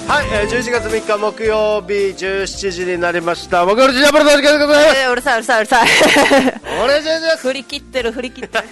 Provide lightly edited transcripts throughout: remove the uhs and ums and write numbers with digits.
はい、11月3日木曜日17時になりました。木曜日ジャブルの時間でございます。 うるさいうるさいうるさいお願いします。 振り切ってる振り切りす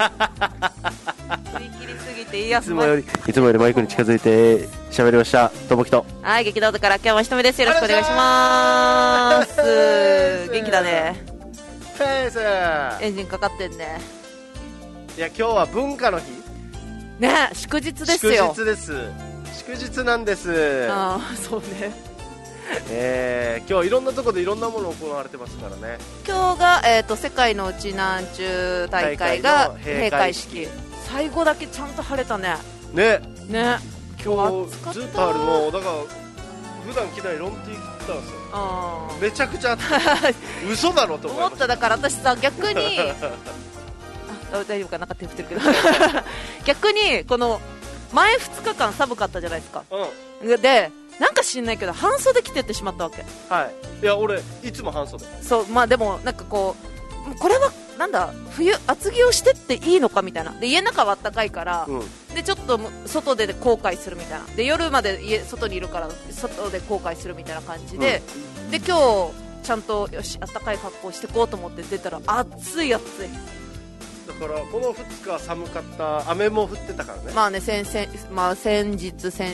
ぎていいやつ。 いつもよりマイクに近づいて喋りました。ともきと。 はい、劇団から今日もひとみです。よろしくお願いします。元気だね。エンジンかかってんね。 いや、今日は文化の日ね、祝日ですよ。 祝日です。祝日なんです。 ああ、そうね。 今日いろんなところでいろんなもの行われてますからね。 今日が、世界のうちなんちゅう大会が閉会式。最後だけちゃんと晴れたね。 ね。 ね。 今日ずっとあるのだから普段着ないロンティー着たんですよ。めちゃくちゃ暑い。嘘だろと思った。だから私さ、逆に大丈夫かな、手振ってるけど逆にこの前2日間寒かったじゃないですか、でなんか知んないけど半袖着てってしまったわけ。 はい。いや俺いつも半袖。 そう、まあでもなんかこれはなんだ、冬厚着をしてっていいのかみたいな。で家の中は暖かいから、でちょっと外で後悔するみたいな。で夜まで外にいるから外で後悔するみたいな感じで、で今日ちゃんとよし暖かい格好してこうと思って出たら暑い暑い。 だからこの2日寒かった。雨も降ってたからね。 まあね、先日3日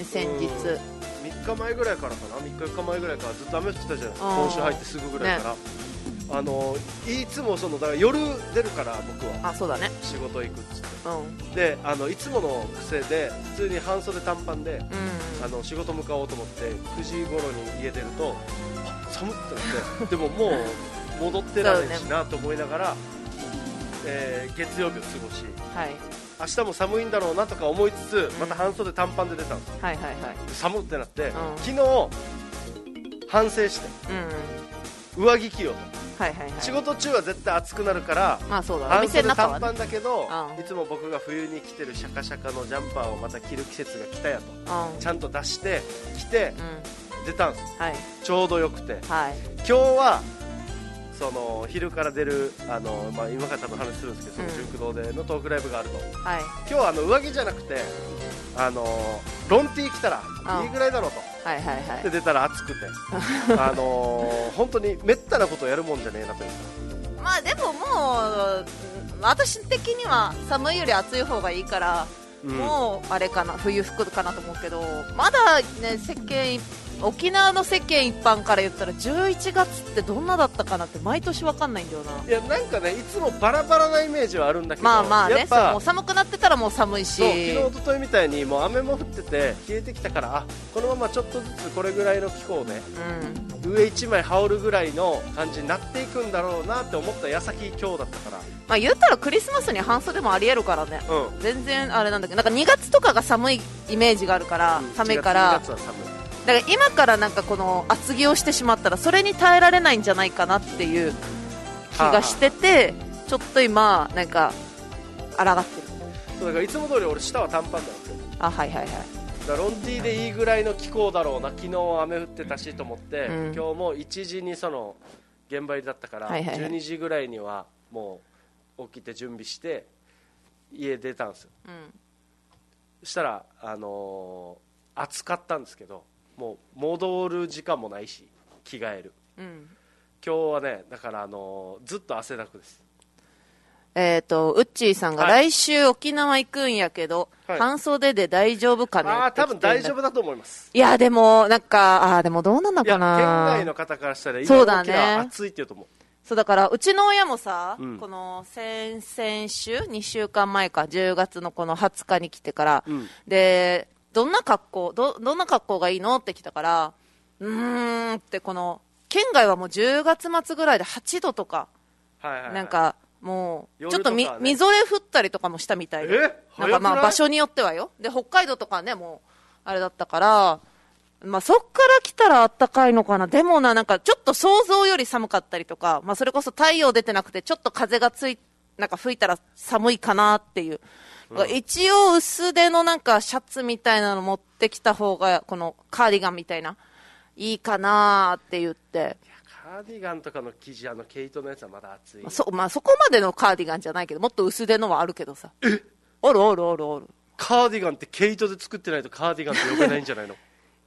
前ぐらいからかな、3日4日前ぐらいからずっと雨降ってたじゃないですか。今週入ってすぐぐらいから、ね、いつもだから夜出るから僕は。 そうだね。 仕事行くっつって、でいつもの癖で普通に半袖短パンで、仕事向かおうと思って9時頃に家出ると寒ってなってでももう戻ってられないしなと思いながら、月曜日を過ごし、明日も寒いんだろうなとか思いつつ、また半袖短パンで出たんですよ。寒ってなって、昨日反省して、上着着ようと。仕事中は絶対暑くなるから、半袖短パンだけど、いつも僕が冬に着てるシャカシャカのジャンパーをまた着る季節が来たやと、ちゃんと出して着て出たんですよ。ちょうどよくて、今日は昼から出る今から多分話するんですけど、純駆動でのトークライブがあると、今日は上着じゃなくてロンティー着たらいいぐらいだろうと、で出たら暑くて本当にめったなことをやるもんじゃねえなというか。 まあでももう私的には寒いより暑い方がいいから、もうあれかな、冬服かなと思うけど、まだね、沖縄の世間一般から言ったら11月ってどんなだったかなって毎年分かんないんだよな。 いやなんかね、いつもバラバラなイメージはあるんだけど、 まあね、もう寒くなってたらもう寒いし、 昨日一昨日みたいにもう雨も降ってて冷えてきたから、このままちょっとずつこれぐらいの気候で、上1枚羽織るぐらいの感じになっていくんだろうなって思った矢先今日だったから、 まあ言ったらクリスマスに半袖もありえるからね、全然あれなんだけど、なんか2月とかが寒いイメージがあるから、寒いから、 2月は寒い。 だから今からなんかこの厚着をしてしまったらそれに耐えられないんじゃないかなっていう気がしてて、ちょっと今なんか抗ってる。 そうだからいつも通り俺下は短パンなんですよ。だからロンティーでいいぐらいの気候だろうな、昨日雨降ってたしと思って、今日も1時に現場入りだったから、12時ぐらいにはもう起きて準備して家出たんですよ。そしたら暑かったんですけど、もう戻る時間もないし着替える、今日はね、だからずっと汗だくです。 ウッチーさんが来週沖縄行くんやけど、半袖で大丈夫かねって多分大丈夫だと思います。 いやでもなんかでもどうなのかな。 県外の方からしたら今沖縄暑いって言うと思う。 そうだからうちの親もさ、この先々週2週間前か、10月のこの20日に来てから、でどんな格好がいいのって来たから、ってこの県外はもう10月末ぐらいで8度とか、なんかもうちょっとみぞれ降ったりとかもしたみたいで、なんかまあ場所によってはよ。で北海道とかね、もうあれだったから、まあそっから来たら暖かいのかな。でもなんかちょっと想像より寒かったりとか、まあそれこそ太陽出てなくてちょっと風がなんか吹いたら寒いかなっていう。一応薄手のなんかシャツみたいなの持ってきた方が、このカーディガンみたいないいかなって言って。 カーディガンとかの生地、毛糸のやつはまだ暑い。 まあそこまでのカーディガンじゃないけど、もっと薄手のはあるけどさ。おる。 カーディガンって毛糸で作ってないとカーディガンって呼べないんじゃないの？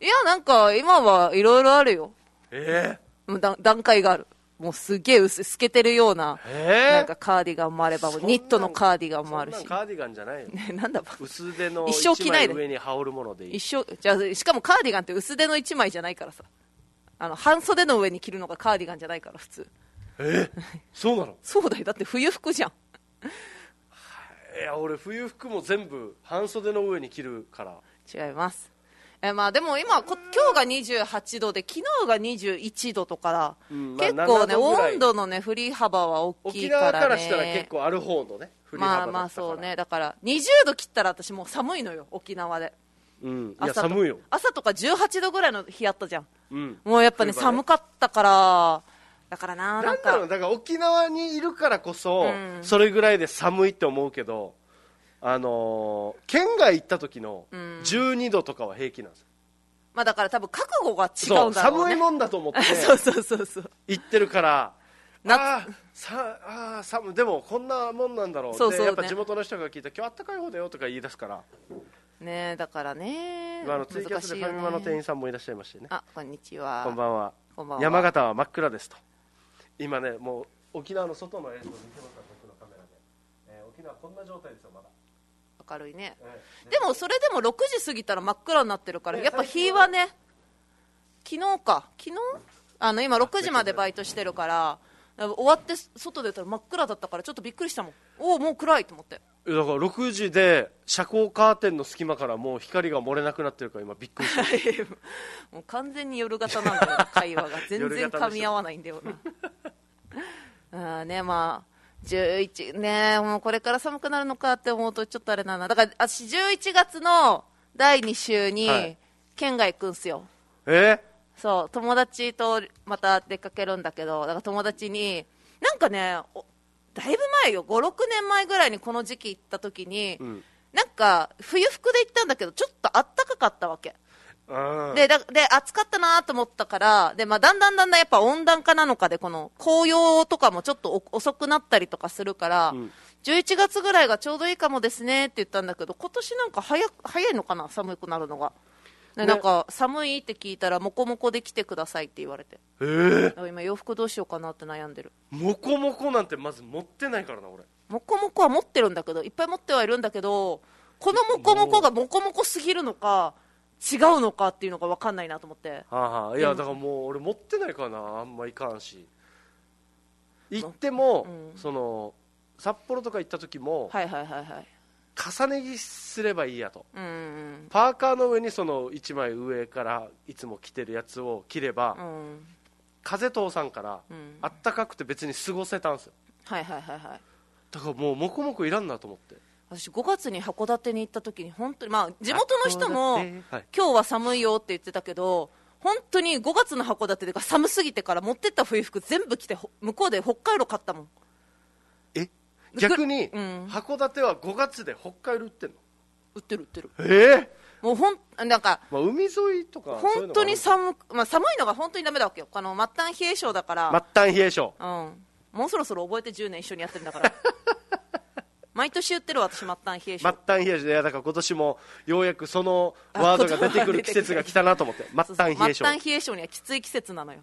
いや、なんか今はいろいろあるよ。段階がある。もうすげえ透けてるような、なんかカーディガンもあれば、ニットのカーディガンもあるし。 そんなカーディガンじゃないよ。 なんだ薄手の1枚上に羽織るものでいい。 じゃあ、しかもカーディガンって薄手の1枚じゃないからさ。半袖の上に着るのがカーディガンじゃないから普通。 そうなの？ そうだよ。だって冬服じゃん。 いや、俺冬服も全部半袖の上に着るから。 違います。まあでも今日が28度で昨日が21度とか、結構ね温度のね振り幅は大きいからね。 沖縄からしたら結構ある方のね振り幅だったから。 まあそうね。だから20度切ったら私もう寒いのよ、沖縄で。 いや寒いよ。 朝とか18度ぐらいの日あったじゃん。もうやっぱね寒かったから。だからなんかだから沖縄にいるからこそ、それぐらいで寒いって思うけど、県外行った時の12度とかは平気なんですよ。 まあだから多分覚悟が違うんだろうね。 寒いもんだと思ってそう行ってるからでもこんなもんなんだろうってやっぱ地元の人が聞いたら今日あったかい方だよとか言い出すからね。だからね、 ツイキャスでファミマの店員さんもいらっしゃいましてね。 こんにちは。 こんばんは。山形は真っ暗ですと。今ねもう沖縄の外の映像を見てますから僕のカメラで、沖縄こんな状態ですよ。まだ明るいね。でもそれでも6時過ぎたら真っ暗になってるから、やっぱ日はね、昨日今6時までバイトしてるから、終わって外出たら真っ暗だったからちょっとびっくりしたもん。もう暗いと思って。 だから6時で遮光カーテンの隙間からもう光が漏れなくなってるから今びっくりしたもう完全に夜型なんだよな会話が全然噛み合わないんだよなね。まあ11ね、もうこれから寒くなるのかって思うとちょっとあれだな。だから私11月の第2週に県外行くんすよ。そう、友達とまた出かけるんだけど、だから友達になんかね、だいぶ前よ、5、6年前ぐらいにこの時期行った時に、なんか冬服で行ったんだけどちょっとあったかかったわけで暑かったなと思ったからで、だんだんやっぱ温暖化なのかでこの紅葉とかもちょっと遅くなったりとかするから、11月ぐらいがちょうどいいかもですねって言ったんだけど、今年なんか早いのかな、寒くなるのが。なんか寒いって聞いたらモコモコで来てくださいって言われて、今洋服どうしようかなって悩んでる。 モコモコなんてまず持ってないからな俺。 モコモコは持ってるんだけど、いっぱい持ってはいるんだけど、このモコモコがモコモコすぎるのか違うのかっていうのが分かんないなと思って。 いやだからもう俺持ってないからな、あんまいかんし。行っても、その札幌とか行った時も、重ね着すればいいやと、パーカーの上にその1枚上からいつも着てるやつを着れば、風通さんから、あったかくて別に過ごせたんですよ。だからもうモコモコいらんなと思って。 私5月に函館に行った時に本当に、地元の人も、今日は寒いよって言ってたけど、本当に5月の函館で寒すぎてから持ってった冬服全部着て向こうで北海道買ったもん。 逆に、函館は5月で北海道売ってんの？ 売ってる。もうなんか、 海沿いとか本当に寒いのが本当にダメだわけよ。末端冷え性だから。 末端冷え性。 もうそろそろ覚えて10年一緒にやってるんだから毎年言ってる私、末端冷え性。 末端冷え性で、だから今年もようやくそのワードが出てくる季節が来たなと思って。末端冷え性。 末端冷え性にはきつい季節なのよ。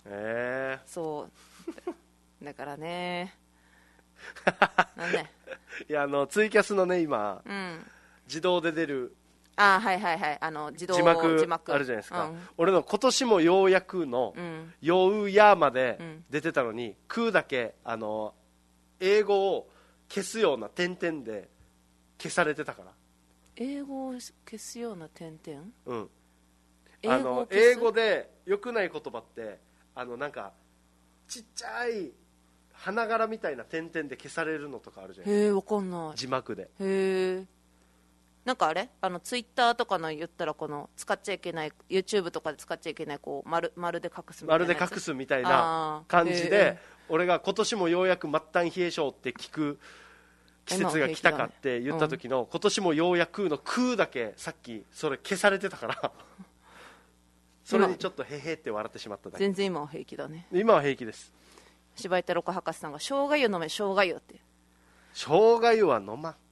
そうだからねなんねいやツイキャスのね今、自動で出る自動字幕あるじゃないですか、俺の今年もようやくの「ようや」まで出てたのに「く」だけ英語を消すような点々で消されてたから。 英語を消すような点々？ 英語で良くない言葉ってなんかちっちゃい花柄みたいな点々で消されるのとかあるじゃないですか。 わかんない。 字幕で。 なんかツイッターとかの言ったら使っちゃいけない YouTube とかで使っちゃいけない丸で隠すみたいなやつ。 丸で隠すみたいな感じで、俺が今年もようやく末端冷え性って聞く季節が来たかって言った時の、今年もようやくの空だけさっきそれ消されてたからそれにちょっとへへって笑ってしまっただけ。 全然今は平気だね。 今は平気です。 柴井太郎博士さんが生姜湯飲め生姜湯って。 生姜湯は飲まん。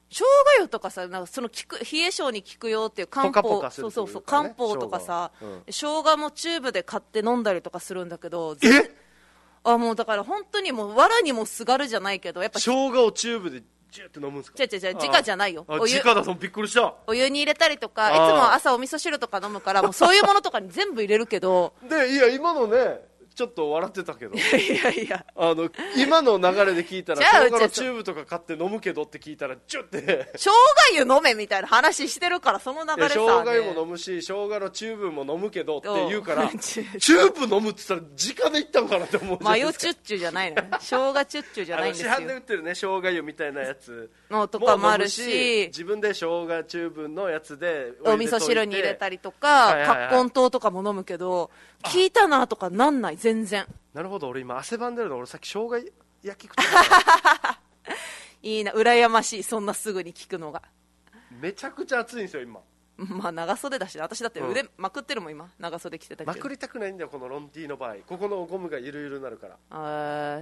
生姜湯とかさ、なんかその冷え性に効くよっていう漢方、 ポカポカするというかね、 そう漢方とかさ、生姜もチューブで買って飲んだりとかするんだけど、もうだから本当にもう藁にもすがるじゃないけど、やっぱ生姜をチューブでジューって飲むんですか？ 直じゃないよ。 直だとびっくりした。 お湯に入れたりとか、いつも朝お味噌汁とか飲むから、もうそういうものとかに全部入れるけどで、いや今のねちょっと笑ってたけど、 いや今の流れで聞いたら生姜のチューブとか買って飲むけどって聞いたらチュって生姜湯飲めみたいな話してるから、その流れさ、ね、 生姜湯も飲むし生姜のチューブも飲むけどって言うからチューブ飲むって言ったら直で言ったんかなって思うじゃないですか。 マヨチュッチュじゃないのよ、生姜チュッチュじゃないんですよ。 市販で売ってるね生姜湯みたいなやつのとかもあるし、 自分で生姜チューブのやつでお味噌汁に入れたりとか、葛根湯とかも飲むけど、聞いたなとかなんない、全然。 なるほど、俺今汗ばんでるの。俺さっき生姜焼き食ったいいな、羨ましい、そんなすぐに聞くのが。 めちゃくちゃ暑いんですよ今。 まあ長袖だし、私だって腕まくってるもん今、長袖着てたけど。 まくりたくないんだよこのロンティーの場合。ここのゴムがゆるゆるになるから。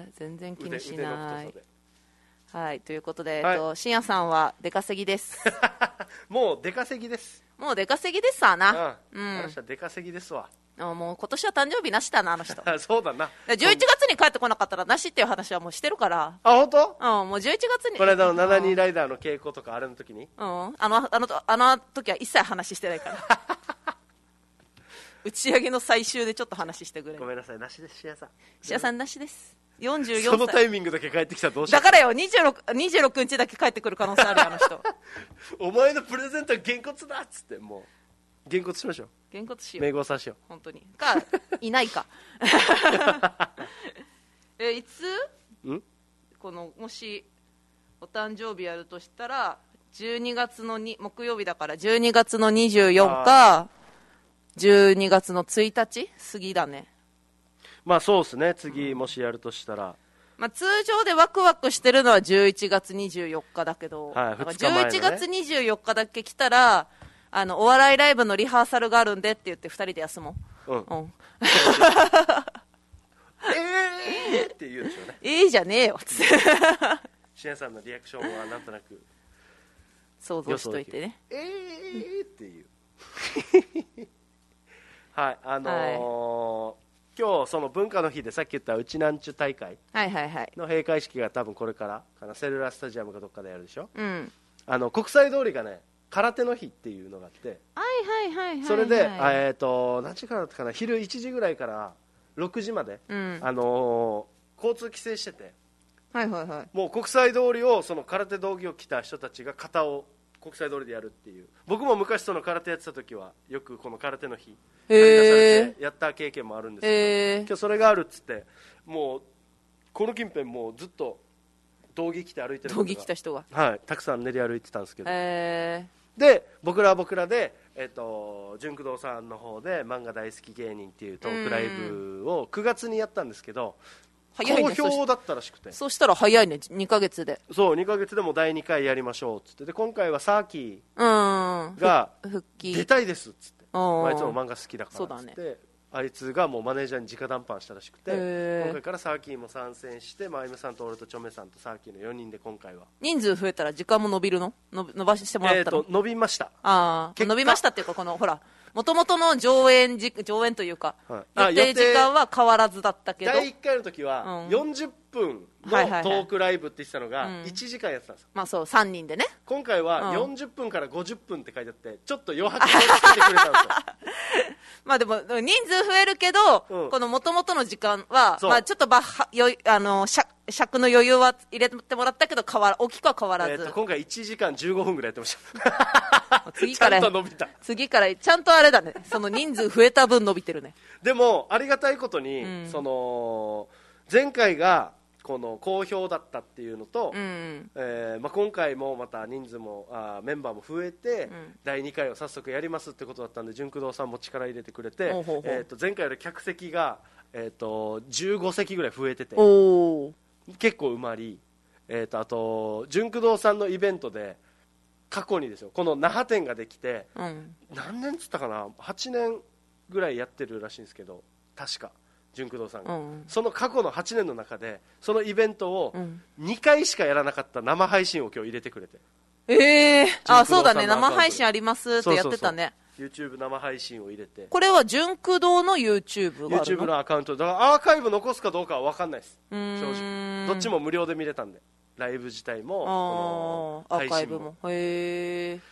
全然気にしない。 腕の太さで。 はい、ということで、 はい、 深夜さんは出稼ぎですもう出稼ぎです。 もう出稼ぎですわな。 私は出稼ぎですわ。 もう今年は誕生日なしだな、あの人そうだな。 11月に帰ってこなかったらなしっていう話はもうしてるから。 本当？ もう11月に。 これの72ライダーの稽古とかあれの時に、 あの時は一切話してないから打ち上げの最終でちょっと話してくれ。 ごめんなさい、なしです。シアさん、 シアさんなしです。44歳。 そのタイミングだけ帰ってきたらどうしよう。 だからよ、26日だけ帰ってくる可能性あるよ、あの人お前のプレゼントはげんこつだっつって、もうげんこつしましょう。 げんこつしよう。 名号さしよう。 本当にかいないかいつこのもしお誕生日やるとしたら12月の木曜日だから12月の24日12月の1日過ぎだね。 まあそうですね。次もしやるとしたら、 通常でワクワクしてるのは11月24日だけど、 はい、2日前のね、 11月24日だけ来たらお笑いライブのリハーサルがあるんでって言って2人で休もう。って言うでしょうね。 じゃねえよつってシエンさんのリアクションはなんとなく想像しといてね。 っていうはい、今日その文化の日でさっき言ったうちなんちゅ大会の閉会式が多分これからかな、セルラースタジアムかどっかでやるでしょ。国際通りがね空手の日っていうのがあって、それで何時からだったかな、昼1時ぐらいから6時まで、交通規制してて、もう国際通りをその空手道着を着た人たちが型を国際通りでやるっていう。僕も昔その空手やってた時はよくこの空手の日出されてやった経験もあるんですけど、今日それがあるっつって、もうこの近辺もうずっと道着着て歩いてる人が、 道着着た人が、 たくさん練り歩いてたんですけど、で僕らは僕らで、純駆動さんの方で漫画大好き芸人っていうトークライブを9月にやったんですけど、好評だったらしくて。 そしたら早いね、2ヶ月で。 そう、2ヶ月でも第2回やりましょうっつって、で今回はサーキーが出たいですっつって、いつも漫画好きだからっつって、あいつがもうマネージャーに直談判したらしくて、今回からサーキーも参戦して、マイムさんと俺とチョメさんとサーキーの4人で今回は。 人数増えたら時間も伸びるの？伸ばしてもらったの？ 伸びました。 伸びましたっていうか、このほらもともとの上演というか、予定時間は変わらずだったけど、 第1回の時は40分のトークライブって言ってたのが1時間やってたんですよ。 そう3人でね。今回は40分から50分って書いてあって、ちょっと余白をつけてくれたんですよでも人数増えるけど、このもともとの時間は、ちょっと尺の余裕は入れてもらったけど大きくは変わらず、 今回1時間15分ぐらいやってました次からちゃんと伸びた。次からちゃんとあれだね、その人数増えた分伸びてるねでもありがたいことに、その前回がこの好評だったっていうのと、今回もまた人数もメンバーも増えて、第2回を早速やりますってことだったんで、純駆動さんも力入れてくれて、前回より客席が、15席ぐらい増えてて、結構埋まり、あと純駆動さんのイベントで過去にですよ、この那覇店ができて、何年っつったかな、8年ぐらいやってるらしいんですけど、確か純駆動さんが、その過去の8年の中でそのイベントを2回しかやらなかった生配信を今日入れてくれて、 あ、そうだね、生配信ありますってやってたね。 YouTube 生配信を入れて。 これは純駆動の YouTube があるの？ YouTube のアカウントだからアーカイブ残すかどうかは分かんないです。正直どっちも無料で見れたんで、ライブ自体もアーカイブも。へえ。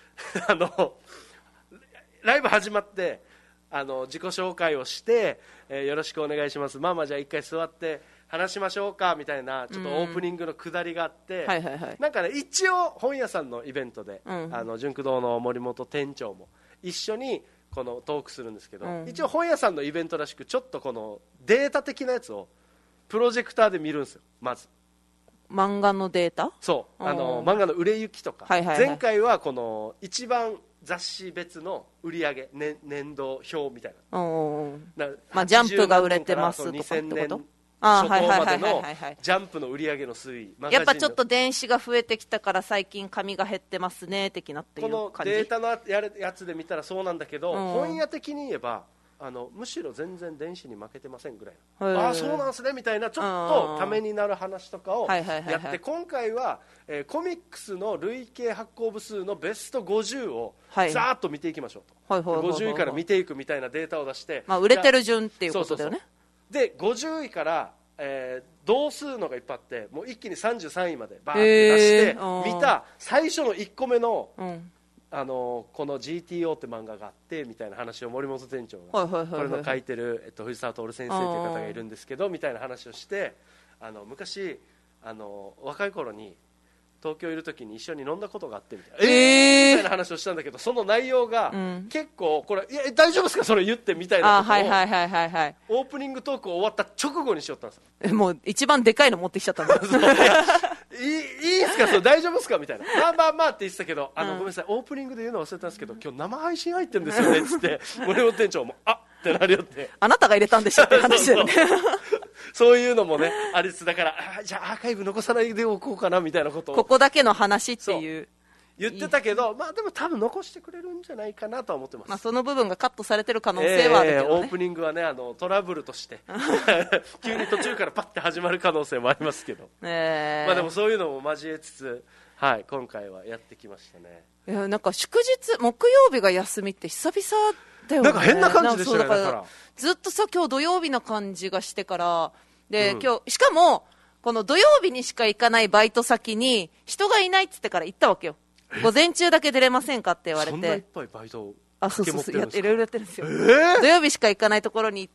ライブ始まって自己紹介をして、よろしくお願いします、ママじゃあ一回座って話しましょうかみたいなちょっとオープニングの下りがあって、なんかね、一応本屋さんのイベントで、純駆動の森本店長も一緒にこのトークするんですけど、一応本屋さんのイベントらしくちょっとこのデータ的なやつをプロジェクターで見るんですよ。まず漫画のデータ、 そう漫画の売れ行きとか、前回はこの一番雑誌別の売り上げ、年度表みたいな、 まあ、ジャンプが売れてますとかってこと、 初頭までのジャンプの売り上げの推移、 やっぱちょっと電子が増えてきたから最近紙が減ってますね的なっていう感じ。 このデータのやつで見たらそうなんだけど、本屋的に言えばむしろ全然電子に負けてませんぐらいの、ああそうなんすねみたいなちょっとためになる話とかをやって、今回は、コミックスの累計発行部数のベスト50をざーっと見ていきましょうと、50位から見ていくみたいなデータを出して、 まあ、売れてる順っていうことだよね。 で50位から、同数のがいっぱいあって、もう一気に33位までバーって出して見た最初の1個目の、この GTO って漫画があってみたいな話を森本店長がこれの書いてる、藤沢徹先生という方がいるんですけどみたいな話をして、昔若い頃に東京いる時に一緒に飲んだことがあってみたいな、みたいな話をしたんだけど、その内容が結構これ、いや大丈夫ですかそれ言ってみたいなことをオープニングトーク終わった直後にしよったんですよ。 もう一番でかいの持ってきちゃったんだいいですかそれ大丈夫ですかみたいな、まあまあまあって言ってたけど、ごめんなさいオープニングで言うの忘れたんですけど今日生配信入ってるんですよねっつって森本店長もあってなるよって、 あなたが入れたんでしょって話だよねそういうのもねありつつ、だからじゃあアーカイブ残さないでおこうかなみたいなことをここだけの話っていう言ってたけど、まあでも多分残してくれるんじゃないかなとは思ってます。 まあ、その部分がカットされてる可能性はあるけどね、 オープニングはねトラブルとして急に途中からパッて始まる可能性もありますけど、まあでもそういうのも交えつつ、はい、今回はやってきましたね。 いやなんか祝日木曜日が休みって久々だよね。 なんか変な感じでしたね。だからずっとさ今日土曜日な感じがしてからで、今日しかもこの土曜日にしか行かないバイト先に人がいないっつってから行ったわけよ。午前中だけ出れませんかって言われて、 そんないっぱいバイトをそういろいろやってるんですよ、土曜日しか行かないところに行って、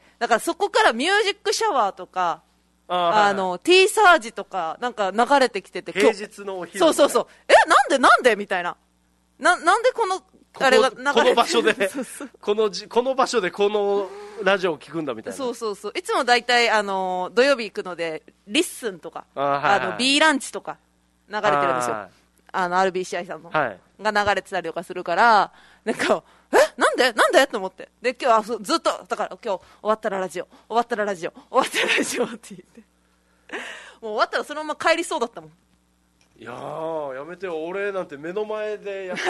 だからそこからミュージックシャワーとかティーサージとかなんか流れてきてて、 平日のお昼、 そうなんでみたいな、なんでこのあれが流れてこの場所でこの場所でこのラジオを聞くんだみたいな。 そういつも大体土曜日行くのでリッスンとかB ランチとか流れてるんですよ。RBCI さんの、が流れてたりとかするから、なんかなんでと思って、で今日はずっとだから今日終わったらラジオ終わったらラジオ終わったらラジオって言ってもう終わったらそのまま帰りそうだったもん。 いややめてよ、俺なんて目の前でやって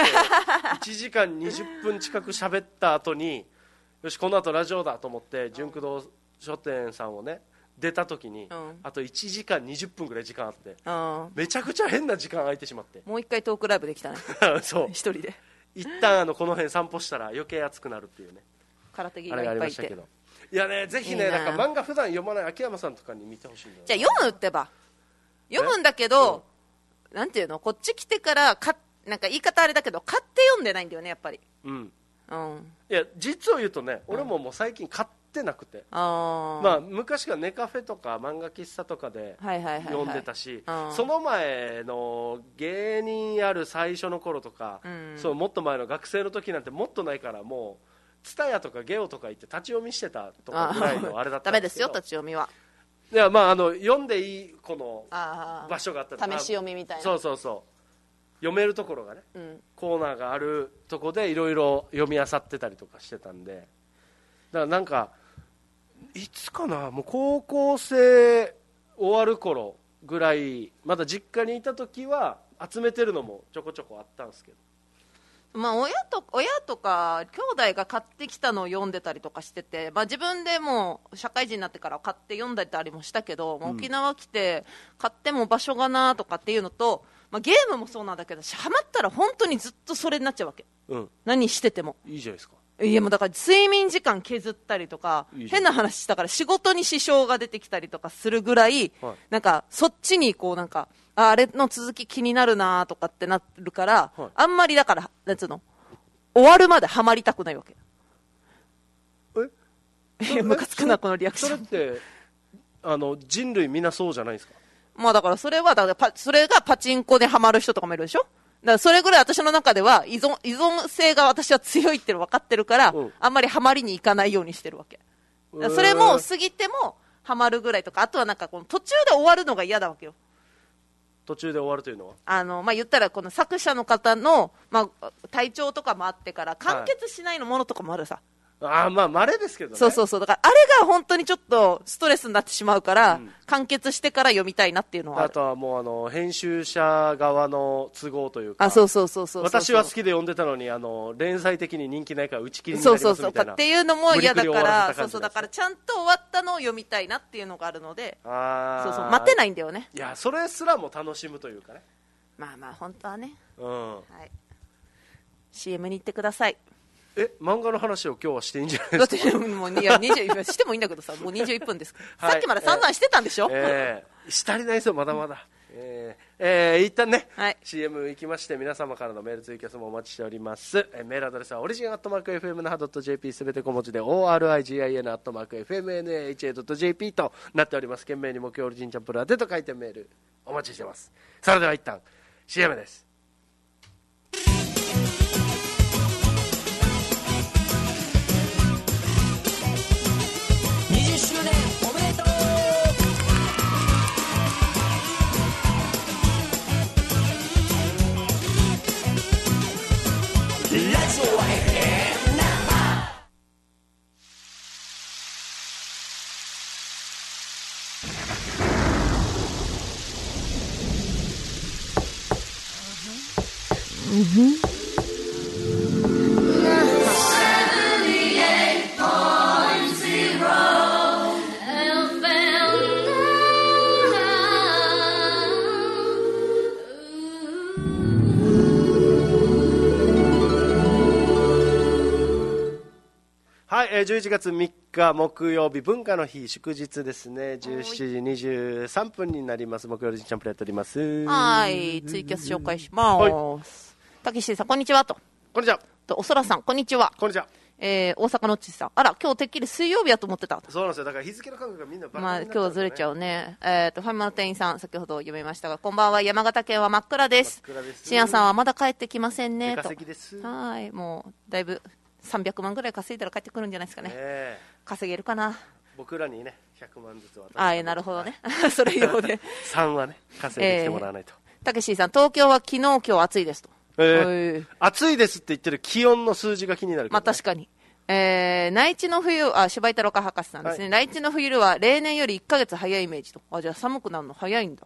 1時間20分近く喋った後によしこの後ラジオだと思って純駆動書店さんをね出た時に、あと1時間20分ぐらい時間あって、めちゃくちゃ変な時間空いてしまって、 もう一回トークライブできたねそう一人で一旦この辺散歩したら余計熱くなるっていうね、 空手着がいっぱいいて、 いやねぜひねなんか漫画普段読まない秋山さんとかに見てほしいんだよ。 じゃあ読むってば読むんだけど、なんていうの、こっち来てからなんか言い方あれだけど買って読んでないんだよねやっぱり。 いや実を言うとね、俺ももう最近買ってなくて、まあ昔からネカフェとか漫画喫茶とかで読んでたし、その前の芸人やる最初の頃とか、そうもっと前の学生の時なんてもっとないから、もうツタヤとかゲオとか行って立ち読みしてたとかぐらいのあれだったんですけどダメですよ立ち読みは。 いやまあ読んでいいこの場所があったら試し読みみたいな、 そう読めるところがね、コーナーがあるとこでいろいろ読み漁ってたりとかしてたんで、だからなんかいつかな、もう高校生終わる頃ぐらい、まだ実家にいた時は集めてるのもちょこちょこあったんですけど、 まあ、親とか兄弟が買ってきたのを読んでたりとかしてて、まあ、自分でもう社会人になってから買って読んだりもしたけど、沖縄来て買っても場所がなとかっていうのと、 まあ、ゲームもそうなんだけど、ハマったら本当にずっとそれになっちゃうわけ、何してても。 いいじゃないですか。 いやもうだから睡眠時間削ったりとか、変な話したから仕事に支障が出てきたりとかするぐらい、なんかそっちにこうなんか、あれの続き気になるなとかってなるから、あんまりだから、なんつうの、終わるまでハマりたくないわけ。ムカつくな、このリアクション。 それって、人類みんなそうじゃないですか。 まあだからそれは、それがパチンコでハマる人とかもいるでしょ。だからそれぐらい私の中では依存性が私は強いっての分かってるから、あんまりハマりに行かないようにしてるわけ。それも過ぎてもハマるぐらいとか、あとはなんかこの途中で終わるのが嫌だわけよ。 途中で終わるというのはまあ、言ったらこの作者の方の、まあ、体調とかもあってから完結しないのものとかもあるさ、 まあ稀ですけどね。 そうだからあれが本当にちょっとストレスになってしまうから、完結してから読みたいなっていうのはある。 あとはもう編集者側の都合というか、 そう私は好きで読んでたのに連載的に人気ないから打ち切りになりますみたいな、 っていうのも嫌だから、だからちゃんと終わったのを読みたいなっていうのがあるので、待てないんだよね。 いや、それすらも楽しむというかね。 まあ本当はね、はい、CM に行ってください。 漫画の話を今日はしていいんじゃないですか。 だってもうしてもいいんだけどさ、もう21分ですから、さっきまで散々してたんでしょ。 し足りないですよ、まだまだ。一旦ね、 はい、 CM 行きまして、皆様からのメールツイキャスもお待ちしております。メールアドレスはオリジン@fmnh.jp、 すべて小文字で origin@fmnh.jp となっております。懸命に木曜オリジンチャンプラーでと書いてメールお待ちしてます。それでは一旦 CM です。はい、11月3日木曜日、文化の日、祝日ですね。17時23分になります。木曜日チャンプやっております。 はい、ツイキャス紹介します。たけしさん、こんにちはと。 こんにちは。 おそらさん、こんにちは。 こんにちは。 大阪のっちさん、あら、今日てっきり水曜日やと思ってた。 そうなんですよ。だから日付の感覚がみんなバラバラになっちゃう、ね。 まあ、今日はずれちゃうね。ファミマの店員さん、先ほど読みましたが、こんばんは。山形県は真っ暗です。深夜さんはまだ帰ってきませんね。と。はい、もうだいぶ300万ぐらい稼いだら帰ってくるんじゃないですかね。稼げるかな。 僕らにね、100万ずつ渡す。なるほどね。それ用で。 3はね、稼いできてもらわないと。 たけしさん、東京は昨日今日暑いですと。 暑いですって言ってる気温の数字が気になるけど、ね。 まあ確かに。内地の冬、柴井太郎博士さんですね。はい、内地の冬は例年より1ヶ月早いイメージと。じゃあ寒くなるの早いんだ。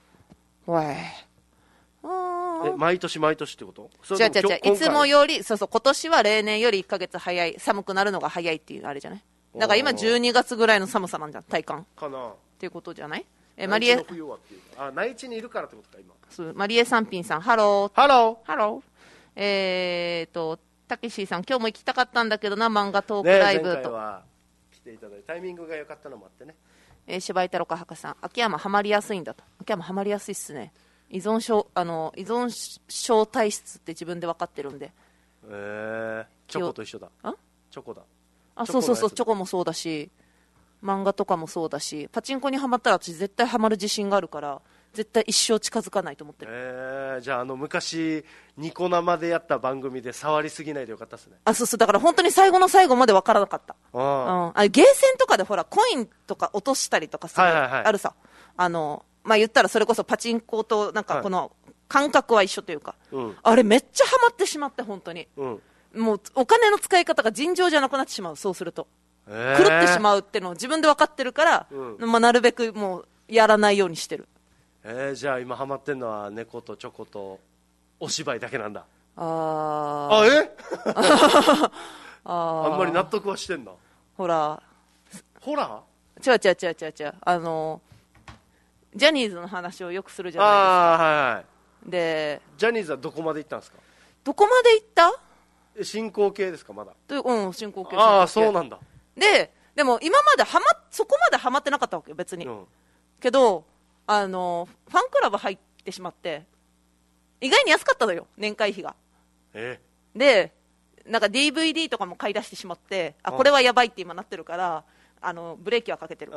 毎年毎年ってこと？ 違う。いつもより、今年は例年より1ヶ月早い、寒くなるのが早いっていうあれじゃない？だから今12月ぐらいの寒さなんじゃん、体感。 かな。 っていうことじゃない？ マリエ。内地にいるからってことか、今。 そう、マリエ三品さん、ハロー。 ハロー。 ハロー。たけしさん、今日も行きたかったんだけどな、漫画トークライブと。 前回は来ていただいて、タイミングが良かったのもあってね。 柴井太郎博士さん、秋山ハマりやすいんだと。秋山ハマりやすいっすね。依存症体質って自分で分かってるんで。 チョコと一緒だ。チョコだ。 そう、チョコもそうだし、漫画とかもそうだし、パチンコにはまったら私絶対ハマる自信があるから、絶対一生近づかないと思ってる。 じゃあ昔ニコ生でやった番組で触りすぎないでよかったですね。 そうだから本当に最後の最後まで分からなかった。ゲーセンとかでほらコインとか落としたりとかする、あるさ。まあ言ったらそれこそパチンコとなんかこの感覚は一緒というか、あれめっちゃハマってしまって本当に、もうお金の使い方が尋常じゃなくなってしまう。そうすると狂ってしまうっていうのを自分で分かってるから、まあなるべくもうやらないようにしてる。 じゃあ今ハマってんのは猫とチョコとお芝居だけなんだ。あんまり納得はしてんだ。 ほら違うジャニーズの話をよくするじゃないですか。 でジャニーズはどこまで行ったんですか？ どこまで行った？ 進行形ですかまだ？ 進行形。 ああ、そうなんだ。 でも今までそこまでハマってなかったわけよ別に、けどファンクラブ入ってしまって意外に安かったのよ年会費が。でなんか DVD とかも買い出してしまって、これはやばいって今なってるからブレーキはかけてる。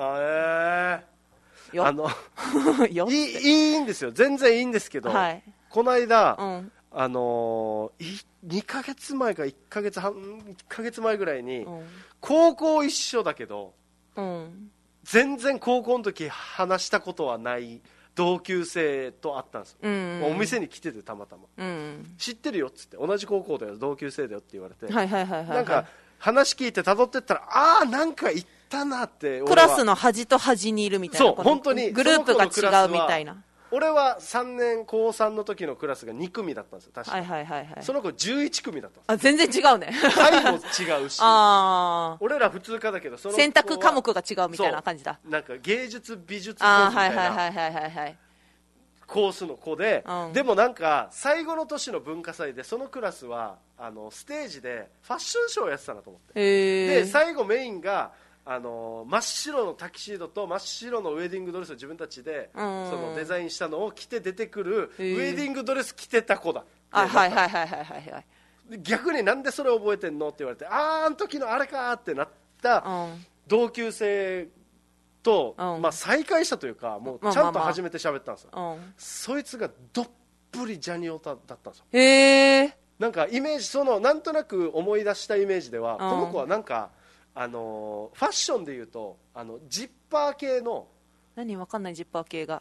いいんですよ、全然いいんですけど、はい、この間、2ヶ月前か1ヶ月前ぐらいに、高校一緒だけど、全然高校の時話したことはない同級生と会ったんですよ、お店に来ててたまたま、知ってるよっつって、同じ高校だよ同級生だよって言われて、なんか話聞いて辿ってったら、なんか言ったなって。 クラスの端と端にいるみたいな。 そう、本当にグループが違うみたいな。 俺は高3の時のクラスが2組だったんですよ確か。その子11組だったんです。 全然違うね。 回も違うし俺ら普通科だけど、その選択科目が違うみたいな感じだ。 なんか芸術美術コースみたいなコースの子で、でもなんか最後の年の文化祭でそのクラスはステージでファッションショーをやってたなと思って、で最後メインが真っ白のタキシードと真っ白のウェディングドレスを自分たちでそのデザインしたのを着て出てくる、ウェディングドレス着てた子だ。逆になんでそれ覚えてんのって言われて、あの時のあれかってなった同級生と、再会したというか、もうちゃんと初めて喋ったんですよ、そいつがどっぷりジャニオタだったんですよ。なんかイメージ、なんとなく思い出したイメージでは、この子はなんかファッションでいうとジッパー系の。 何わかんない、ジッパー系が。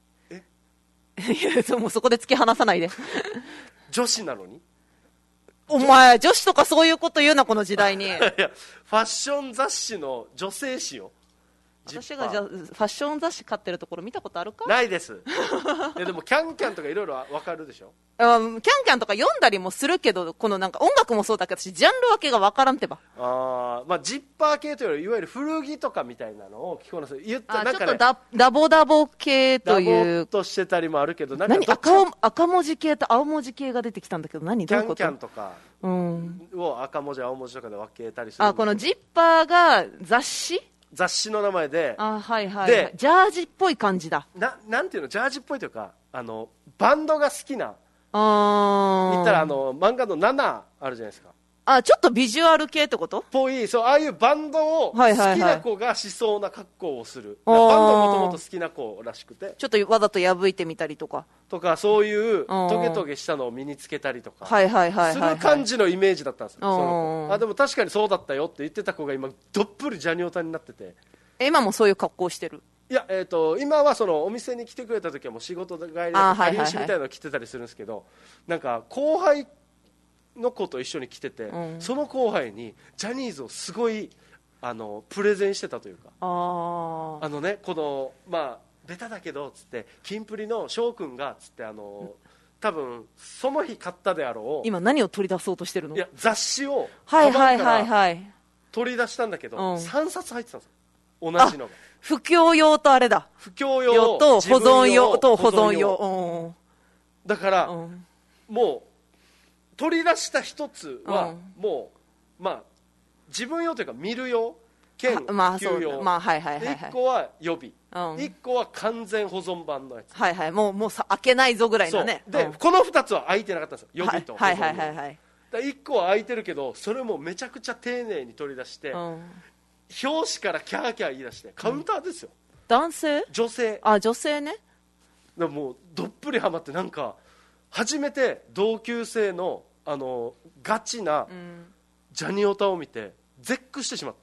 もうそこで突き放さないで。 女子なのに。 お前女子とかそういうこと言うなこの時代に。いや、 ファッション雑誌の女性誌よ。 私がじゃあファッション雑誌買ってるところ見たことあるか？ ないです。でもキャンキャンとかいろいろ分かるでしょ。 キャンキャンとか読んだりもするけど、このなんか音楽もそうだけど、私ジャンル分けが分からんってば。 ジッパー系というよりいわゆる古着とかみたいなのを着こなす。言ったなんか、ね、 ちょっとダボダボ系という。 ダボっとしてたりもあるけど、なんか赤文字系と青文字系が出てきたんだけど、どういうこと？ キャンキャンとかを赤文字青文字とかで分けたりする。 このジッパーが雑誌の名前で、 でジャージっぽい感じだ。 なんていうの、ジャージっぽいというか、バンドが好きな、言ったら漫画の7あるじゃないですか。 ちょっとビジュアル系ってことぽい。そう、ああいうバンドを好きな子がしそうな格好をする、バンドもともと好きな子らしくて、 ちょっとわざと破いてみたりとかそういうトゲトゲしたのを身につけたりとかする感じのイメージだったんですよ。でも確かにそうだったよって言ってた子が今どっぷりジャニオタになってて。 今もそういう格好してる？ いや、今はそのお店に来てくれた時はもう仕事帰りでかりゆしみたいなのを着てたりするんですけど、なんか後輩の子と一緒に来てて、その後輩にジャニーズをすごいプレゼンしてたというか、このベタだけどつってキンプリの翔くんがつって多分その日買ったであろう。 今何を取り出そうとしてるの？ いや、雑誌をカバンから取り出したんだけど、3冊入ってたんですよ、同じのが。 布教用とあれだ、 布教用と保存用と保存用、 だから、もう取り出した一つはもう、自分用というか見る用兼普及用、1個は予備、1個は完全保存版のやつ、 もう開けないぞぐらいのね。 でこの2つは開いてなかったんですよ、予備と保存用。1個は開いてるけど、それもめちゃくちゃ丁寧に取り出して、表紙からキャーキャー言い出して、カウンターですよ。 男性？ 女性。 女性ね。 もうどっぷりハマって、なんか初めて同級生のガチなジャニオタを見て絶句してしまって、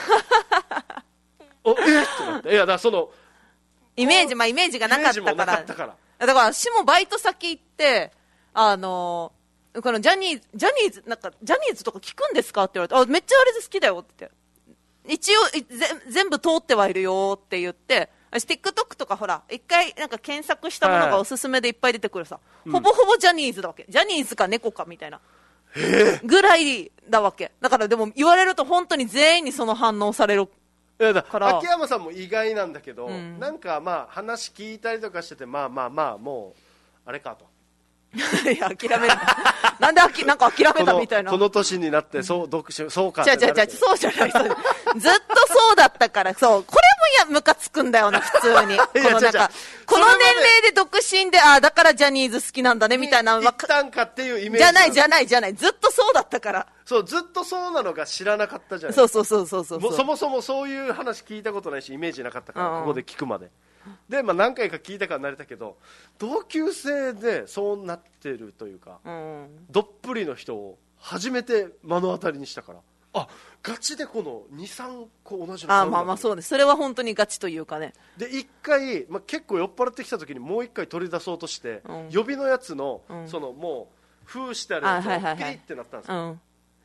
ってなって。いや、だからそのイメージがなかったから。だから私もバイト先行って、このジャニーズとか聞くんですかって言われて、めっちゃあれで好きだよって言って、一応全部通ってはいるよって言って、TikTok とかほら一回なんか検索したものがおすすめでいっぱい出てくるさ、ほぼほぼジャニーズだわけ。ジャニーズか猫かみたいなぐらいだわけだから。でも言われると本当に全員にその反応されるから。 秋山さんも意外なんだけど、なんか話聞いたりとかしてて、もうあれかと。 いや、諦めるなんでなんか諦めたみたいな。 この年になってそうかって。 そうじゃない。ずっとそうだったから、そう。これもムカつくんだよな、普通に。このなんか、この年齢で独身で、だからジャニーズ好きなんだね、みたいな。 一旦かっていうイメージ。 じゃない。ずっとそうだったから。 そう、ずっとそうなのが知らなかったじゃない。 そう。 そもそもそういう話聞いたことないし、イメージなかったから、ここで聞くまで。で、何回か聞いたから慣れたけど、同級生でそうなってるというか、どっぷりの人を初めて目の当たりにしたから、ガチでこの 2,3 個同じの。 まあそうです。それは本当にガチというかね。 で1回、結構酔っ払ってきた時にもう1回取り出そうとして、予備のやつの、そのもう封してあるやつをピリってなったんですよ。は